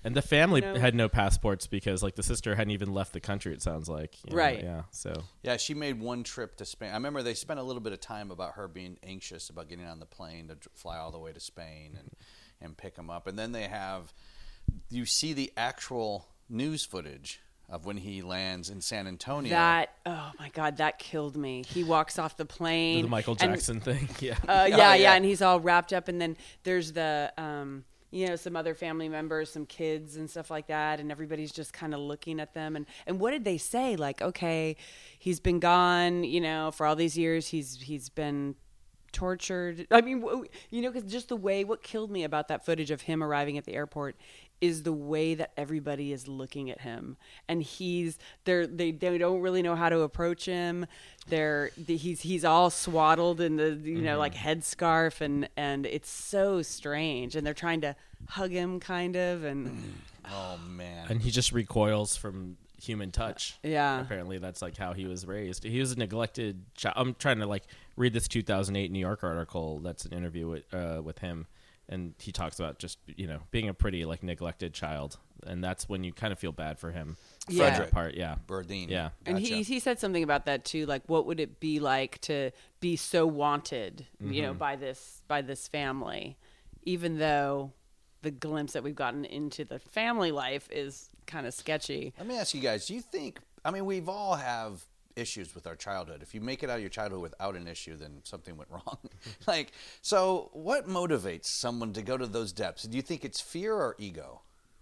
And the family had no passports because, like, the sister hadn't even left the country, it sounds like. Right. Yeah, so. Yeah, she made one trip to Spain. I remember they spent a little bit of time about her being anxious about getting on the plane to fly all the way to Spain and pick him up. And then you see the actual news footage of when he lands in San Antonio. Oh my God, that killed me. He walks off the plane. The Michael Jackson thing, yeah. Yeah, and he's all wrapped up. And then there's the... some other family members, some kids and stuff like that, and everybody's just kind of looking at them. And what did they say? Like, okay, he's been gone, for all these years. He's been tortured. I mean, because just what killed me about that footage of him arriving at the airport is the way that everybody is looking at him, and they don't really know how to approach him. He's all swaddled in the like headscarf, and it's so strange. And they're trying to hug him, kind of, and oh man, and he just recoils from human touch. Yeah, apparently that's like how he was raised. He was a neglected child. I'm trying to read this 2008 New York article. That's an interview with him. And he talks about just, being a pretty, neglected child. And that's when you kind of feel bad for him. Yeah. That part, yeah. Burdine. Yeah. And he said something about that, too. Like, what would it be like to be so wanted, by this family? Even though the glimpse that we've gotten into the family life is kind of sketchy. Let me ask you guys, do you think, we've all have issues with our childhood. If you make it out of your childhood without an issue, then something went wrong. So what motivates someone to go to those depths? Do you think it's fear or ego?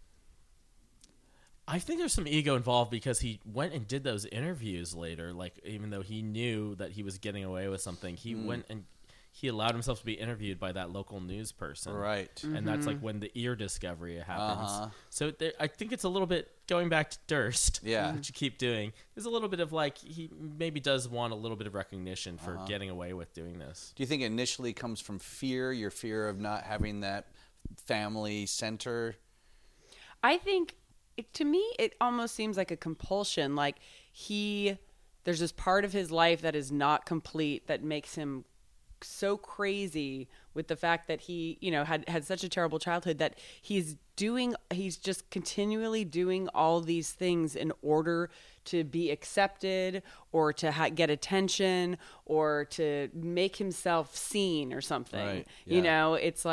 I think there's some ego involved because he went and did those interviews later. Even though he knew that he was getting away with something, he went and he allowed himself to be interviewed by that local news person. Right. And that's when the ear discovery happens. So I think it's a little bit going back to Durst, which you keep doing. There's a little bit of he maybe does want a little bit of recognition for getting away with doing this. Do you think it initially comes from fear, your fear of not having that family center? I think, to me, it almost seems like a compulsion. There's this part of his life that is not complete that makes him so crazy with the fact that he had such a terrible childhood that he's just continually doing all these things in order to be accepted or to get attention or to make himself seen or something. Right. Yeah. It's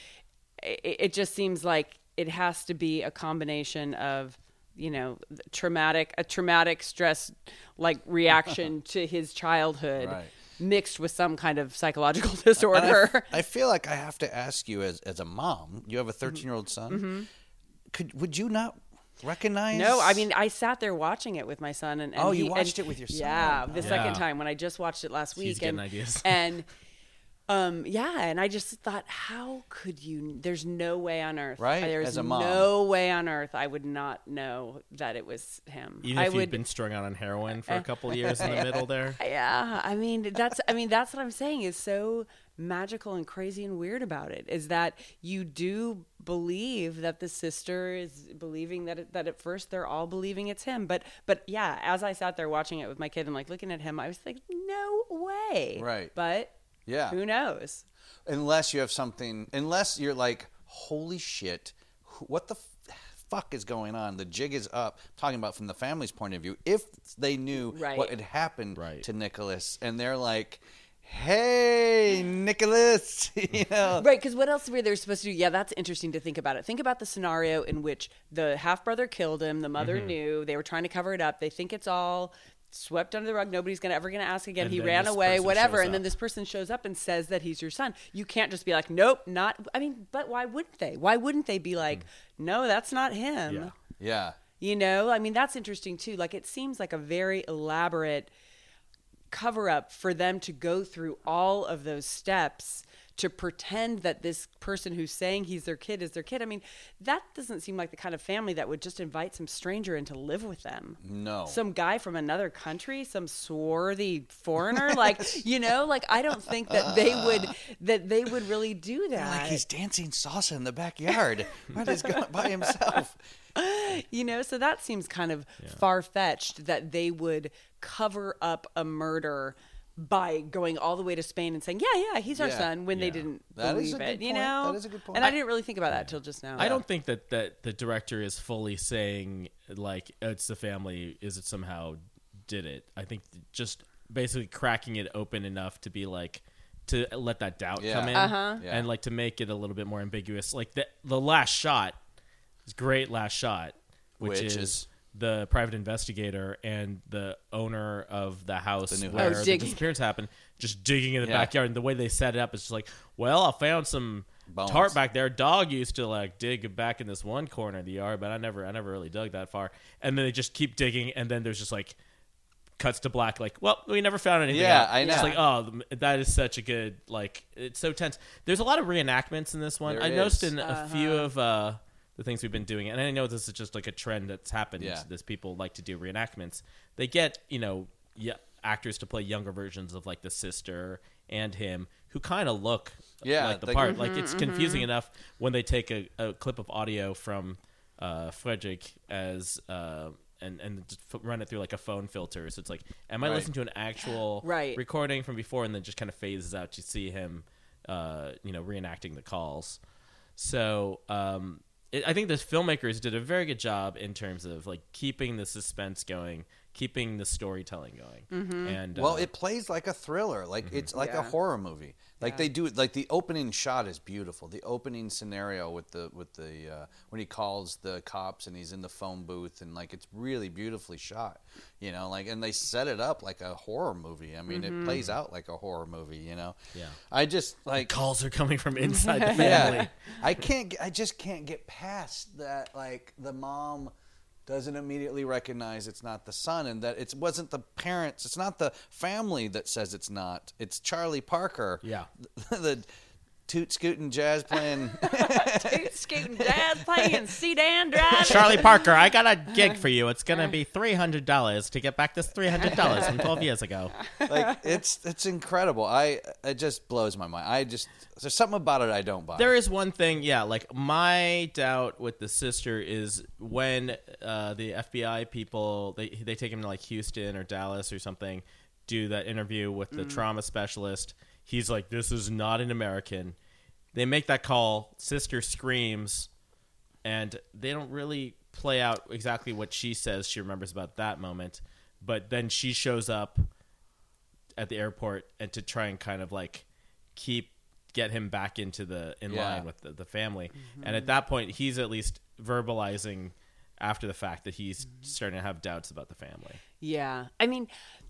it just seems like it has to be a combination of a traumatic stress reaction to his childhood. Right. Mixed with some kind of psychological disorder. I feel like I have to ask you, as a mom, you have a 13-year-old son. Would you not recognize? No, I sat there watching it with my son, and you watched it with your son. Yeah, the second time when I just watched it last week. He's getting ideas. And and I just thought, how could you? There's no way on earth, right? There's as a mom, no way on earth I would not know that it was him. Even if you'd been strung out on heroin for a couple of years in the middle there. Yeah, that's what I'm saying is so magical and crazy and weird about it, is that you do believe that the sister is believing that at first they're all believing it's him, but yeah, as I sat there watching it with my kid and looking at him, I was like, no way, right? But yeah, who knows? Unless you're like, holy shit, what the fuck is going on? The jig is up. I'm talking about from the family's point of view. If they knew what had happened to Nicholas, and they're like, hey, Nicholas, Right, because what else were they supposed to do? Yeah, that's interesting to think about it. Think about the scenario in which the half-brother killed him, the mother knew, they were trying to cover it up, they think it's all swept under the rug, nobody's ever going to ask again, he ran away, whatever, and then this person shows up and says that he's your son. You can't just be like, nope, not, but why wouldn't they? Why wouldn't they be like, no, that's not him? Yeah. That's interesting too. It seems like a very elaborate cover-up for them to go through all of those steps to pretend that this person who's saying he's their kid is their kid. That doesn't seem like the kind of family that would just invite some stranger in to live with them. No. Some guy from another country, some swarthy foreigner, I don't think that they would really do that. Like he's dancing salsa in the backyard. He's going by himself. So that seems kind of far-fetched that they would cover up a murder by going all the way to Spain and saying, yeah, he's our son, when they didn't believe it, you know? That is a good point. And I didn't really think about that till just now. I don't think that the director is fully saying, like, it's the family, is it somehow did it. I think just basically cracking it open enough to be like, to let that doubt come in, and like to make it a little bit more ambiguous. Like the last shot, this great last shot, which is the private investigator and the owner of the house where the disappearance happened, just digging in the backyard. And the way they set it up is just like, well, I found some tarp back there. Dog used to like dig back in this one corner of the yard, but I never really dug that far. And then they just keep digging, and then there's just like cuts to black, like, well, we never found anything. Yeah, I know. It's like, oh, that is such a good, like, it's so tense. There's a lot of reenactments in this one. I noticed in a few of the things we've been doing, and I know this is just like a trend that's happened. This people like to do reenactments. They get, actors to play younger versions of like the sister and him, who kind of look like the part. Like, it's confusing enough when they take a clip of audio from Frederick as and just run it through like a phone filter. So it's like, am I listening to an actual recording from before, and then just kind of phases out to see him, reenacting the calls. So I think the filmmakers did a very good job in terms of like keeping the suspense going, keeping the storytelling going. And it plays like a thriller, like it's like a horror movie. Like they do it. Like the opening shot is beautiful. The opening scenario with the when he calls the cops and he's in the phone booth, and like it's really beautifully shot. And they set it up like a horror movie. I mean, it plays out like a horror movie. Yeah. I just like calls are coming from inside the family. I just can't get past that. Like the mom doesn't immediately recognize it's not the son, and that it wasn't the parents. It's not the family that says it's not. It's Charlie Parker. Yeah. The toot scooting jazz playing. Toot scooting jazz playing, sedan driving. Charlie Parker, I got a gig for you. It's gonna be $300 to get back this $300 from 12 years ago. Like it's incredible. It just blows my mind. There's something about it I don't buy. There is one thing, like my doubt with the sister is when the FBI people they take him to like Houston or Dallas or something, do that interview with the trauma specialist. He's like, this is not an American. They make that call, sister screams, and they don't really play out exactly what she says she remembers about that moment. But then she shows up at the airport and to try and kind of like get him back into in line with the family. And at that point, he's at least verbalizing after the fact that he's starting to have doubts about the family. Yeah. I mean,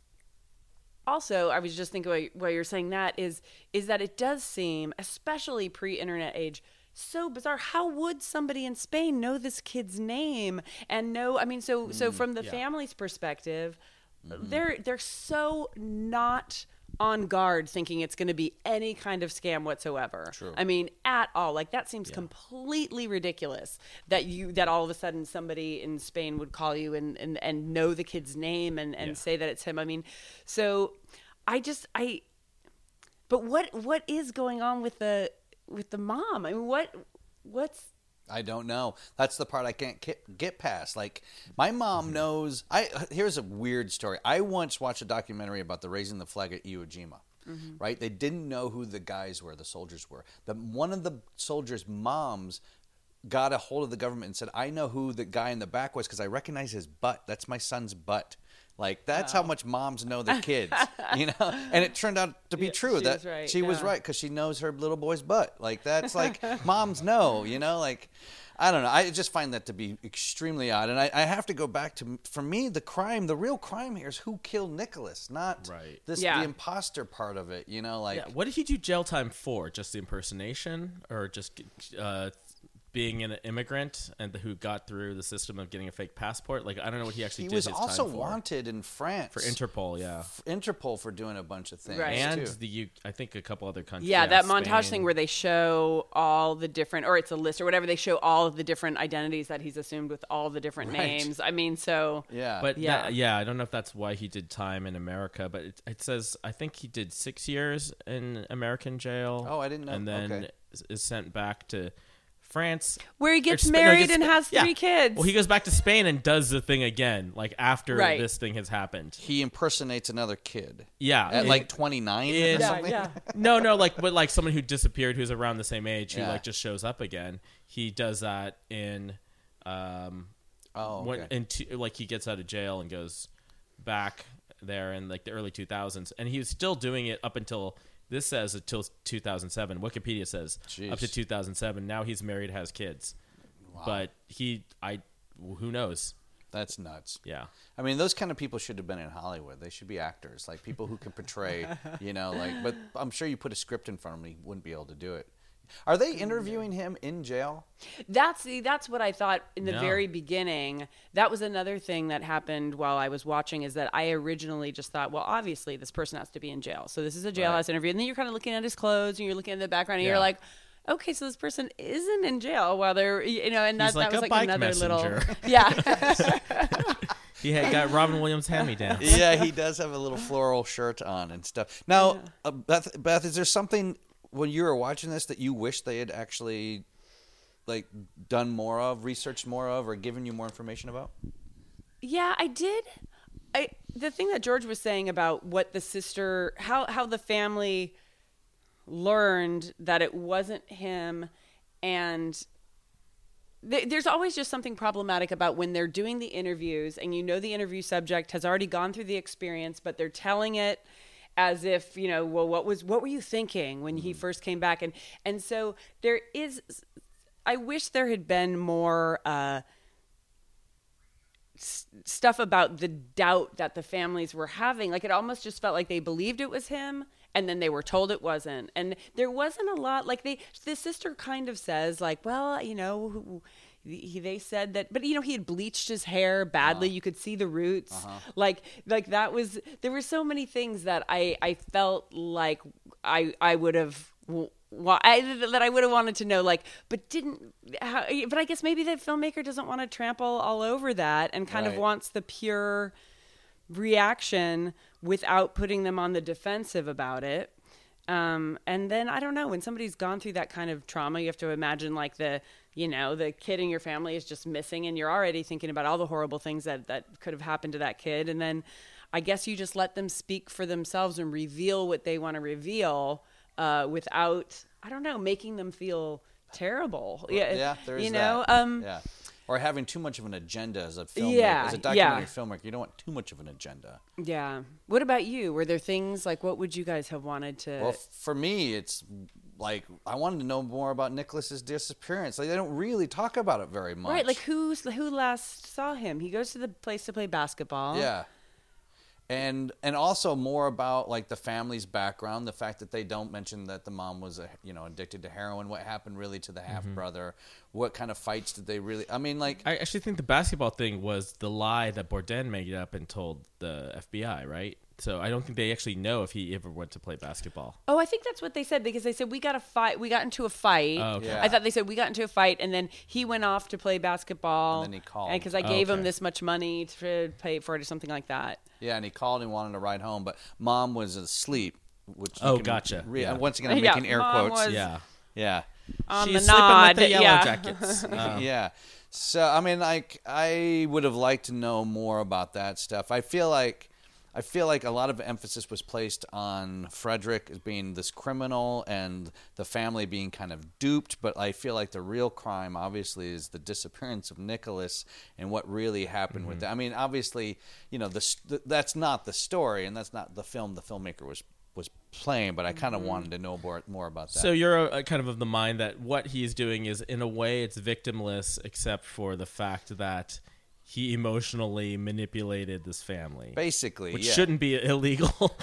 also, I was just thinking while you're saying that is that it does seem, especially pre-internet age, so bizarre. How would somebody in Spain know this kid's name and know? I mean, so from the family's perspective, they're so not on guard thinking it's going to be any kind of scam whatsoever. True. I mean, at all. Like, that seems completely ridiculous that all of a sudden somebody in Spain would call you and know the kid's name and say that it's him. I mean, so but what is going on with the mom? I mean, what's I don't know. That's the part I can't get past. Like, my mom knows. Here's a weird story. I once watched a documentary about the raising the flag at Iwo Jima. Right? They didn't know who the guys were, the soldiers were. One of the soldiers' moms got a hold of the government and said, I know who the guy in the back was because I recognize his butt. That's my son's butt. Like, that's how much moms know their kids, And it turned out to be true. She was right because she knows her little boy's butt. Like, that's like, moms know, Like, I don't know. I just find that to be extremely odd. And I have to go back to, for me, the real crime here is who killed Nicholas, not the imposter part of it, Like, what did he do jail time for? Just the impersonation, or just being an immigrant and who got through the system of getting a fake passport? Like, I don't know what he actually did. He was also wanted in France for Interpol. Interpol for doing a bunch of things, and too. I think a couple other countries. Yeah, that Spain. montage thing where they show all the different, or it's a list or whatever. They show all of the different identities that he's assumed with all the different names. I mean, so but I don't know if that's why he did time in America, but it says I think he did 6 years in American jail. Oh, I didn't know. And then is sent back to France, where he gets or married and has yeah. 3 kids. Well, he goes back to Spain and does the thing again, like after Right. this thing has happened. He impersonates another kid. Yeah, At like 29 or something. yeah. no, like someone who disappeared who's around the same age who Yeah. like just shows up again. He does that in like he gets out of jail and goes back there in like the early 2000s, and he was still doing it up until this says until 2007. Wikipedia says up to 2007. Now he's married, has kids, but who knows? That's nuts. Yeah. I mean, those kind of people should have been in Hollywood. They should be actors, like people who can portray, but I'm sure you put a script in front of him, he wouldn't be able to do it. Are they interviewing him in jail? That's what I thought in the No. very beginning. That was another thing that happened while I was watching, is that I originally just thought, well, obviously this person has to be in jail. So this is a jailhouse interview. And then you're kind of looking at his clothes and you're looking at the background and you're like, okay, so this person isn't in jail while they're, and He's like that was a like bike another messenger. little, yeah. He had got Robin Williams hand-me-downs. Yeah, he does have a little floral shirt on and stuff. Now, Beth, is there something when you were watching this that you wish they had actually like done more of, researched more of, or given you more information about? Yeah, I did. The thing that George was saying about what the sister, how the family learned that it wasn't him, and there's always just something problematic about when they're doing the interviews and the interview subject has already gone through the experience, but they're telling it as if, well, what were you thinking when he first came back? And so there is, I wish there had been more stuff about the doubt that the families were having. Like, it almost just felt like they believed it was him, and then they were told it wasn't. And there wasn't a lot, like the sister kind of says, like, well, they said that, but he had bleached his hair badly. You could see the roots. Like that was, there were so many things that I felt like I would have, that I would have wanted to know, like, but I guess maybe the filmmaker doesn't want to trample all over that and kind of wants the pure reaction without putting them on the defensive about it. And then I don't know, when somebody's gone through that kind of trauma, you have to imagine like the kid in your family is just missing, and you're already thinking about all the horrible things that could have happened to that kid. And then I guess you just let them speak for themselves and reveal what they want to reveal, without, I don't know, making them feel terrible. Yeah, there is that. Yeah. Or having too much of an agenda as a filmmaker, as a documentary filmmaker. You don't want too much of an agenda. Yeah. What about you? Were there things like, what would you guys have wanted to? Well, for me, it's like I wanted to know more about Nicholas's disappearance. Like, they don't really talk about it very much. Right. Like who last saw him? He goes to the place to play basketball. Yeah. And also more about like the family's background, the fact that they don't mention that the mom was addicted to heroin, what happened really to the half brother, what kind of fights did they really? I mean, like, I actually think the basketball thing was the lie that Bourdain made up and told the FBI, right? So I don't think they actually know if he ever went to play basketball. Oh, I think that's what they said, because they said we got into a fight. Oh, okay. Yeah. I thought they said we got into a fight, and then he went off to play basketball. And then he called. because I gave him this much money to pay for it or something like that. Yeah, and he called and wanted to ride home, but mom was asleep. Which Gotcha. Yeah. Once again, I'm making air Mom quotes. was- Yeah. On She's the sleeping nod, with the Yellow yeah. Jackets. Yeah. So, I mean, like, I would have liked to know more about that stuff. I feel like a lot of emphasis was placed on Frederick as being this criminal and the family being kind of duped, but I feel like the real crime, obviously, is the disappearance of Nicholas and what really happened with that. I mean, obviously, that's not the story, and that's not the film the filmmaker was playing, but I kind of wanted to know more about that. So you're kind of the mind that what he's doing is, in a way, it's victimless, except for the fact that he emotionally manipulated this family. Basically, which yeah. shouldn't be illegal.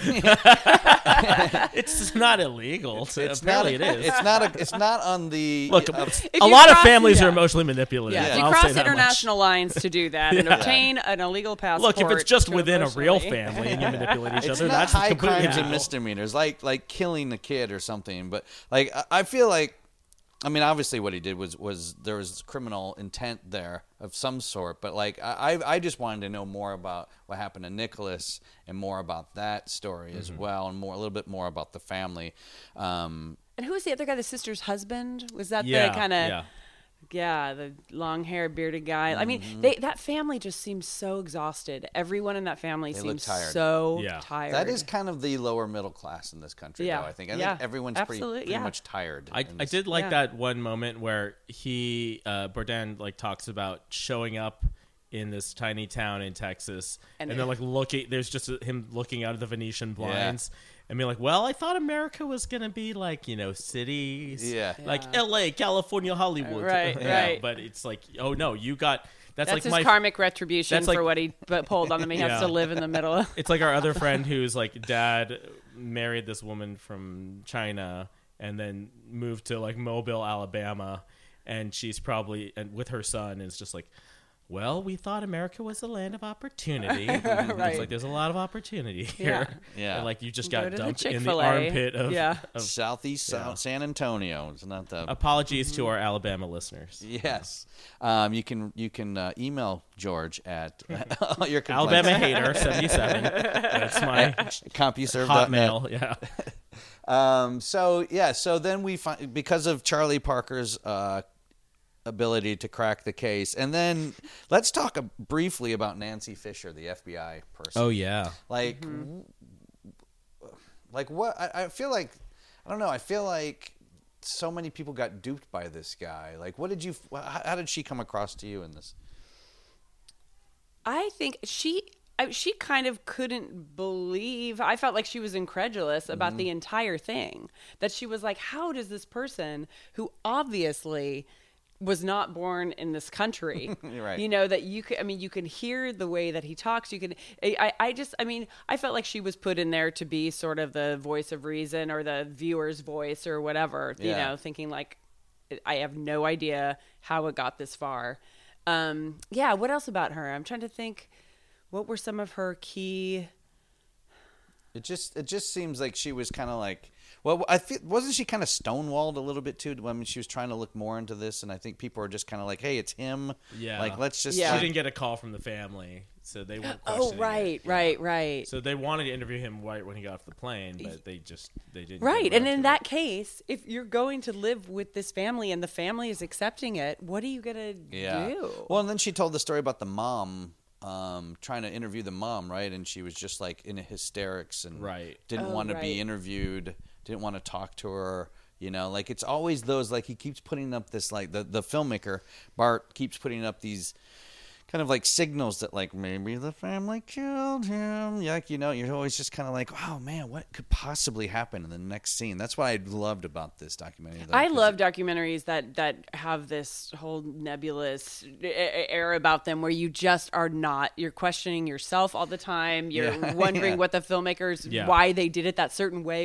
It's not illegal. Apparently it is. It's not on the Look, If a you lot of cross- families yeah. are emotionally manipulative. Yeah, if you I'll cross say that international lines to do that and obtain an illegal passport. Look, if it's just to within a real emotionally- family and you manipulate each It's other, not that's high completely crimes and legal. misdemeanors, like killing a kid or something. But like, I feel like, I mean, obviously what he did was there was criminal intent there of some sort. But like, I just wanted to know more about what happened to Nicholas and more about that story as well, and a little bit more about the family. And who was the other guy? The sister's husband? Was that Yeah, the kind of? yeah. Yeah, the long hair, bearded guy. I mean, that family just seems so exhausted. Everyone in that family seems tired. so tired. That is kind of the lower middle class in this country, though, I think. I think everyone's pretty much tired. I did like that one moment where Bourdain like talks about showing up in this tiny town in Texas, and they're like looking. There's just him looking out of the Venetian blinds. And be like, well, I thought America was gonna be like, cities, like L.A., California, Hollywood, right. But it's like, oh no, you got that's like his my karmic retribution for what he pulled on him. He has to live in the middle. It's like our other friend who's like, dad married this woman from China and then moved to like Mobile, Alabama, and she's probably with her son, and it's just like, well, we thought America was a land of opportunity. It's like there's a lot of opportunity here. Yeah. And like you just got dumped in the Chick-fil-A. armpit of Southeast San Antonio. It's not the apologies to our Alabama listeners. Yes. You can email George at your Alabama Hater 77. That's my CompuServe.net. Hotmail. So then we find, because of Charlie Parker's ability to crack the case, and then let's talk briefly about Nancy Fisher, the FBI person. Oh yeah, like what I feel like, I don't know. I feel like so many people got duped by this guy. Like, how did she come across to you in this? I think she kind of couldn't believe. I felt like she was incredulous about the entire thing. That she was like, how does this person who obviously was not born in this country, right. That you can hear the way that he talks. I felt like she was put in there to be sort of the voice of reason or the viewer's voice or whatever, thinking like, I have no idea how it got this far. What else about her? I'm trying to think, what were some of her key... It just seems like she was kind of like, well, wasn't she kind of stonewalled a little bit too? I mean, she was trying to look more into this, and I think people are just kind of like, hey, it's him. Yeah. Like, let's just. She didn't get a call from the family, so they weren't questioning it. Right. So they wanted to interview him right when he got off the plane, but they didn't. Right, and in that case, if you're going to live with this family and the family is accepting it, what are you gonna do? Well, and then she told the story about the mom. Trying to interview the mom, right? And she was just like in hysterics and didn't want to be interviewed, didn't want to talk to her. Like it's always those, like he keeps putting up this, like the filmmaker, Bart, keeps putting up these kind of like signals that like maybe the family killed him. Like, you're always just kind of like, oh man, what could possibly happen in the next scene? That's what I loved about this documentary. I love documentaries that have this whole nebulous air about them where you just are not, you're questioning yourself all the time. You're wondering what the filmmakers, why they did it that certain way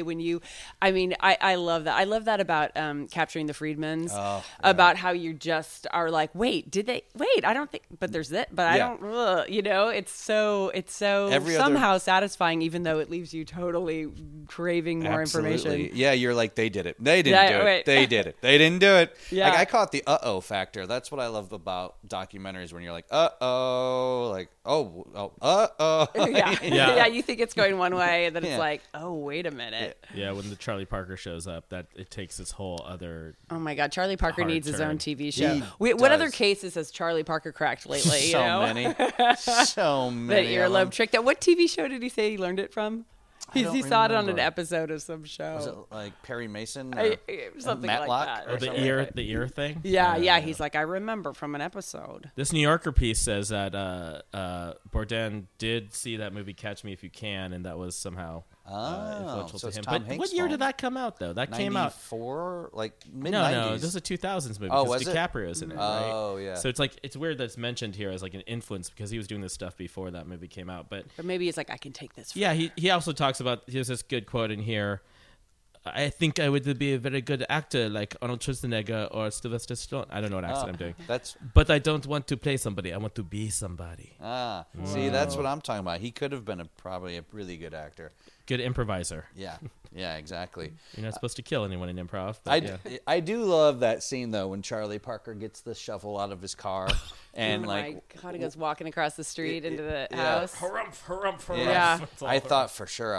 I love that. I love that about Capturing the Friedmans, about how you just are like, wait, I don't think, but there's it, but I don't, it's so somehow satisfying, even though it leaves you totally craving more information. Yeah, you're like, they did it. They didn't do it. They did it. They didn't do it. Yeah. Like, I call it the uh-oh factor. That's what I love about documentaries, when you're like, uh-oh, like, uh-oh. Yeah, you think it's going one way, and then it's like, oh, wait a minute. Yeah, when the Charlie Parker shows up, that it takes this whole other... Oh my God, Charlie Parker needs his own TV show. What does. other cases has Charlie Parker cracked lately? Many. So many. That earlobe trick. What TV show did he say he learned it from? He saw it on an episode of some show. Was it like Perry Mason? Something Matlock, like that. Or the ear thing? Yeah. He's like, I remember from an episode. This New Yorker piece says that Bourdain did see that movie Catch Me If You Can, and that was somehow influential so to him. Tom But Hanks' what year fault. did that come out, though? That came out 94, like mid-90s. No, this is a 2000s movie. Oh, because was it? DiCaprio's in it, right? Oh, yeah. So it's like, it's weird that it's mentioned here as like an influence because he was doing this stuff before that movie came out. But maybe it's like, I can take this. Yeah, he also talks about, here's this good quote in here. I think I would be a very good actor like Arnold Schwarzenegger or Sylvester Stallone. I don't know what accent I'm doing. But I don't want to play somebody. I want to be somebody. See, that's what I'm talking about. He could have been probably a really good actor. Good improviser. Yeah, exactly. You're not supposed to kill anyone in improv. But I do love that scene, though, when Charlie Parker gets the shovel out of his car and oh my God, he goes walking across the street into the house. Harumph. Yeah. I thought for sure, I was like,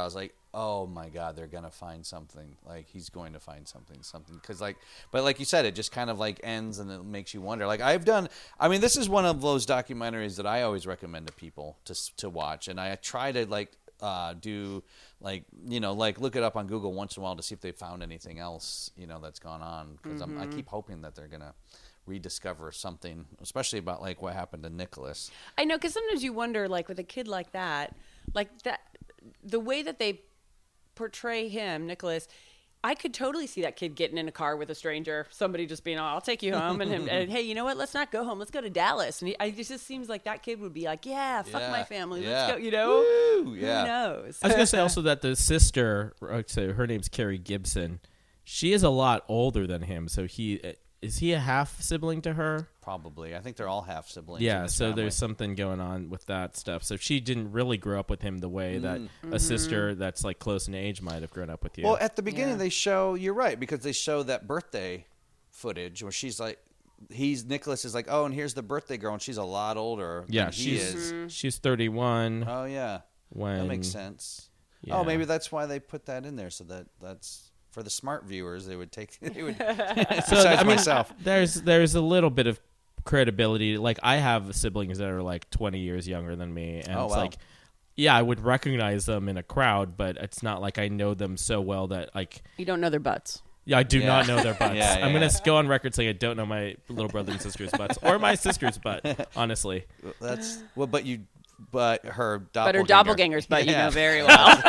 oh my God, they're gonna find something. Like he's going to find something, because but like you said, it just kind of like ends and it makes you wonder. Like this is one of those documentaries that I always recommend to people to watch, and I try to do look it up on Google once in a while to see if they found anything else that's gone on, because I keep hoping that they're gonna rediscover something, especially about like what happened to Nicholas. I know, because sometimes you wonder, like with a kid like that, the way that they portray him, Nicholas, I could totally see that kid getting in a car with a stranger, somebody just being, I'll take you home, and hey, you know what? Let's not go home. Let's go to Dallas. And it just seems like that kid would be like, fuck my family. Let's go, Woo, Who knows? I was going to say also that the sister, so her name's Carrie Gibson, she is a lot older than him, so is he a half sibling to her? Probably. I think they're all half siblings. Yeah, so there's something going on with that stuff. So she didn't really grow up with him the way that a sister that's like close in age might have grown up with you. Well, at the beginning they show, you're right, because they show that birthday footage where she's like, Nicholas is like, oh, and here's the birthday girl, and she's a lot older than he is. She's 31. Oh, yeah. That makes sense. Yeah. Oh, maybe that's why they put that in there, so that's... For the smart viewers, they would myself. There's a little bit of credibility. Like, I have siblings that are like 20 years younger than me, and like, I would recognize them in a crowd, but it's not like I know them so well that like you don't know their butts. Yeah, I do not know their butts. I'm going to go on record saying I don't know my little brother and sister's butts, or my sister's butt, honestly. But her doppelganger. But her doppelganger's butt, you know very well.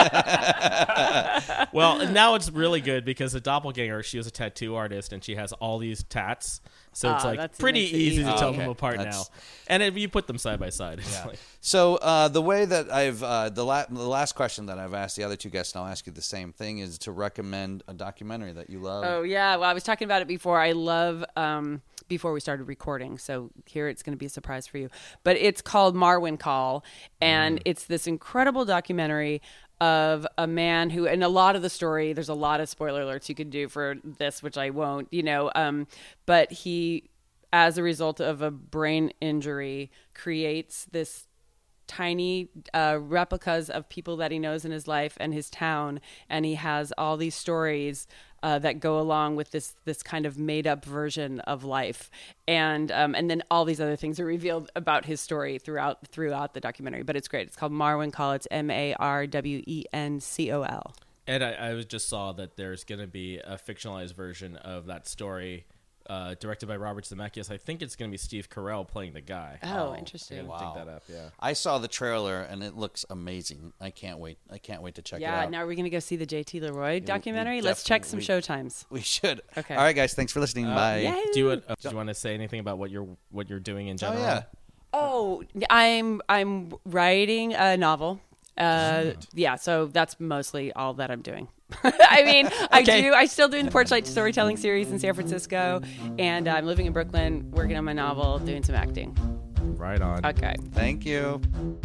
Well, now it's really good because the doppelganger, she was a tattoo artist, and she has all these tats. So it's like pretty easy to tell them apart now. And if you put them side by side. It's like... So the way that I've the last question that I've asked the other two guests, and I'll ask you the same thing, is to recommend a documentary that you love. Oh, yeah. Well, I was talking about it before. I love... before we started recording, so here it's going to be a surprise for you. But it's called Marwen Call, and it's this incredible documentary of a man who, and a lot of the story, there's a lot of spoiler alerts you could do for this, which I won't, but he, as a result of a brain injury, creates this tiny replicas of people that he knows in his life and his town, and he has all these stories that go along with this kind of made up version of life, and then all these other things are revealed about his story throughout the documentary. But it's great. It's called Marwen Call. It's Marwencol. And I just saw that there's going to be a fictionalized version of that story. Directed by Robert Zemeckis. I think it's going to be Steve Carell playing the guy. Oh, interesting. Wow. Dig that up, yeah. I saw the trailer, and it looks amazing. I can't wait to check it out. Yeah, now we're going to go see the J.T. Leroy documentary. Let's check some showtimes. We should. Okay. All right, guys. Thanks for listening. Bye. Do you want to say anything about what you're doing in general? Oh, I'm writing a novel. So that's mostly all that I'm doing. I mean, I'm still doing the Porchlight Storytelling series in San Francisco, and I'm living in Brooklyn, working on my novel, doing some acting. Right on. Okay. Thank you.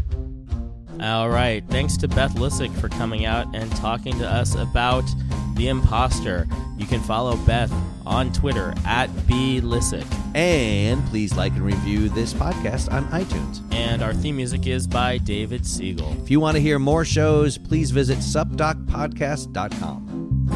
All right. Thanks to Beth Lissick for coming out and talking to us about The Imposter. You can follow Beth on Twitter @BLissick. And please like and review this podcast on iTunes. And our theme music is by David Siegel. If you want to hear more shows, please visit subdocpodcast.com.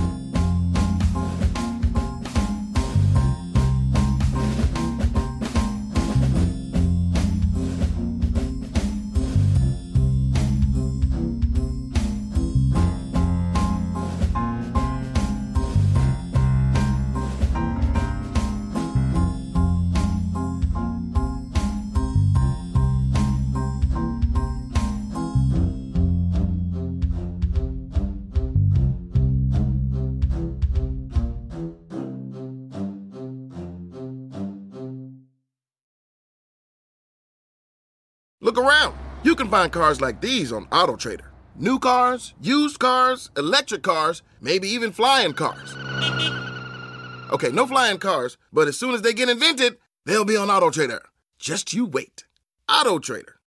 Look around. You can find cars like these on AutoTrader. New cars, used cars, electric cars, maybe even flying cars. Okay, no flying cars, but as soon as they get invented, they'll be on AutoTrader. Just you wait. AutoTrader.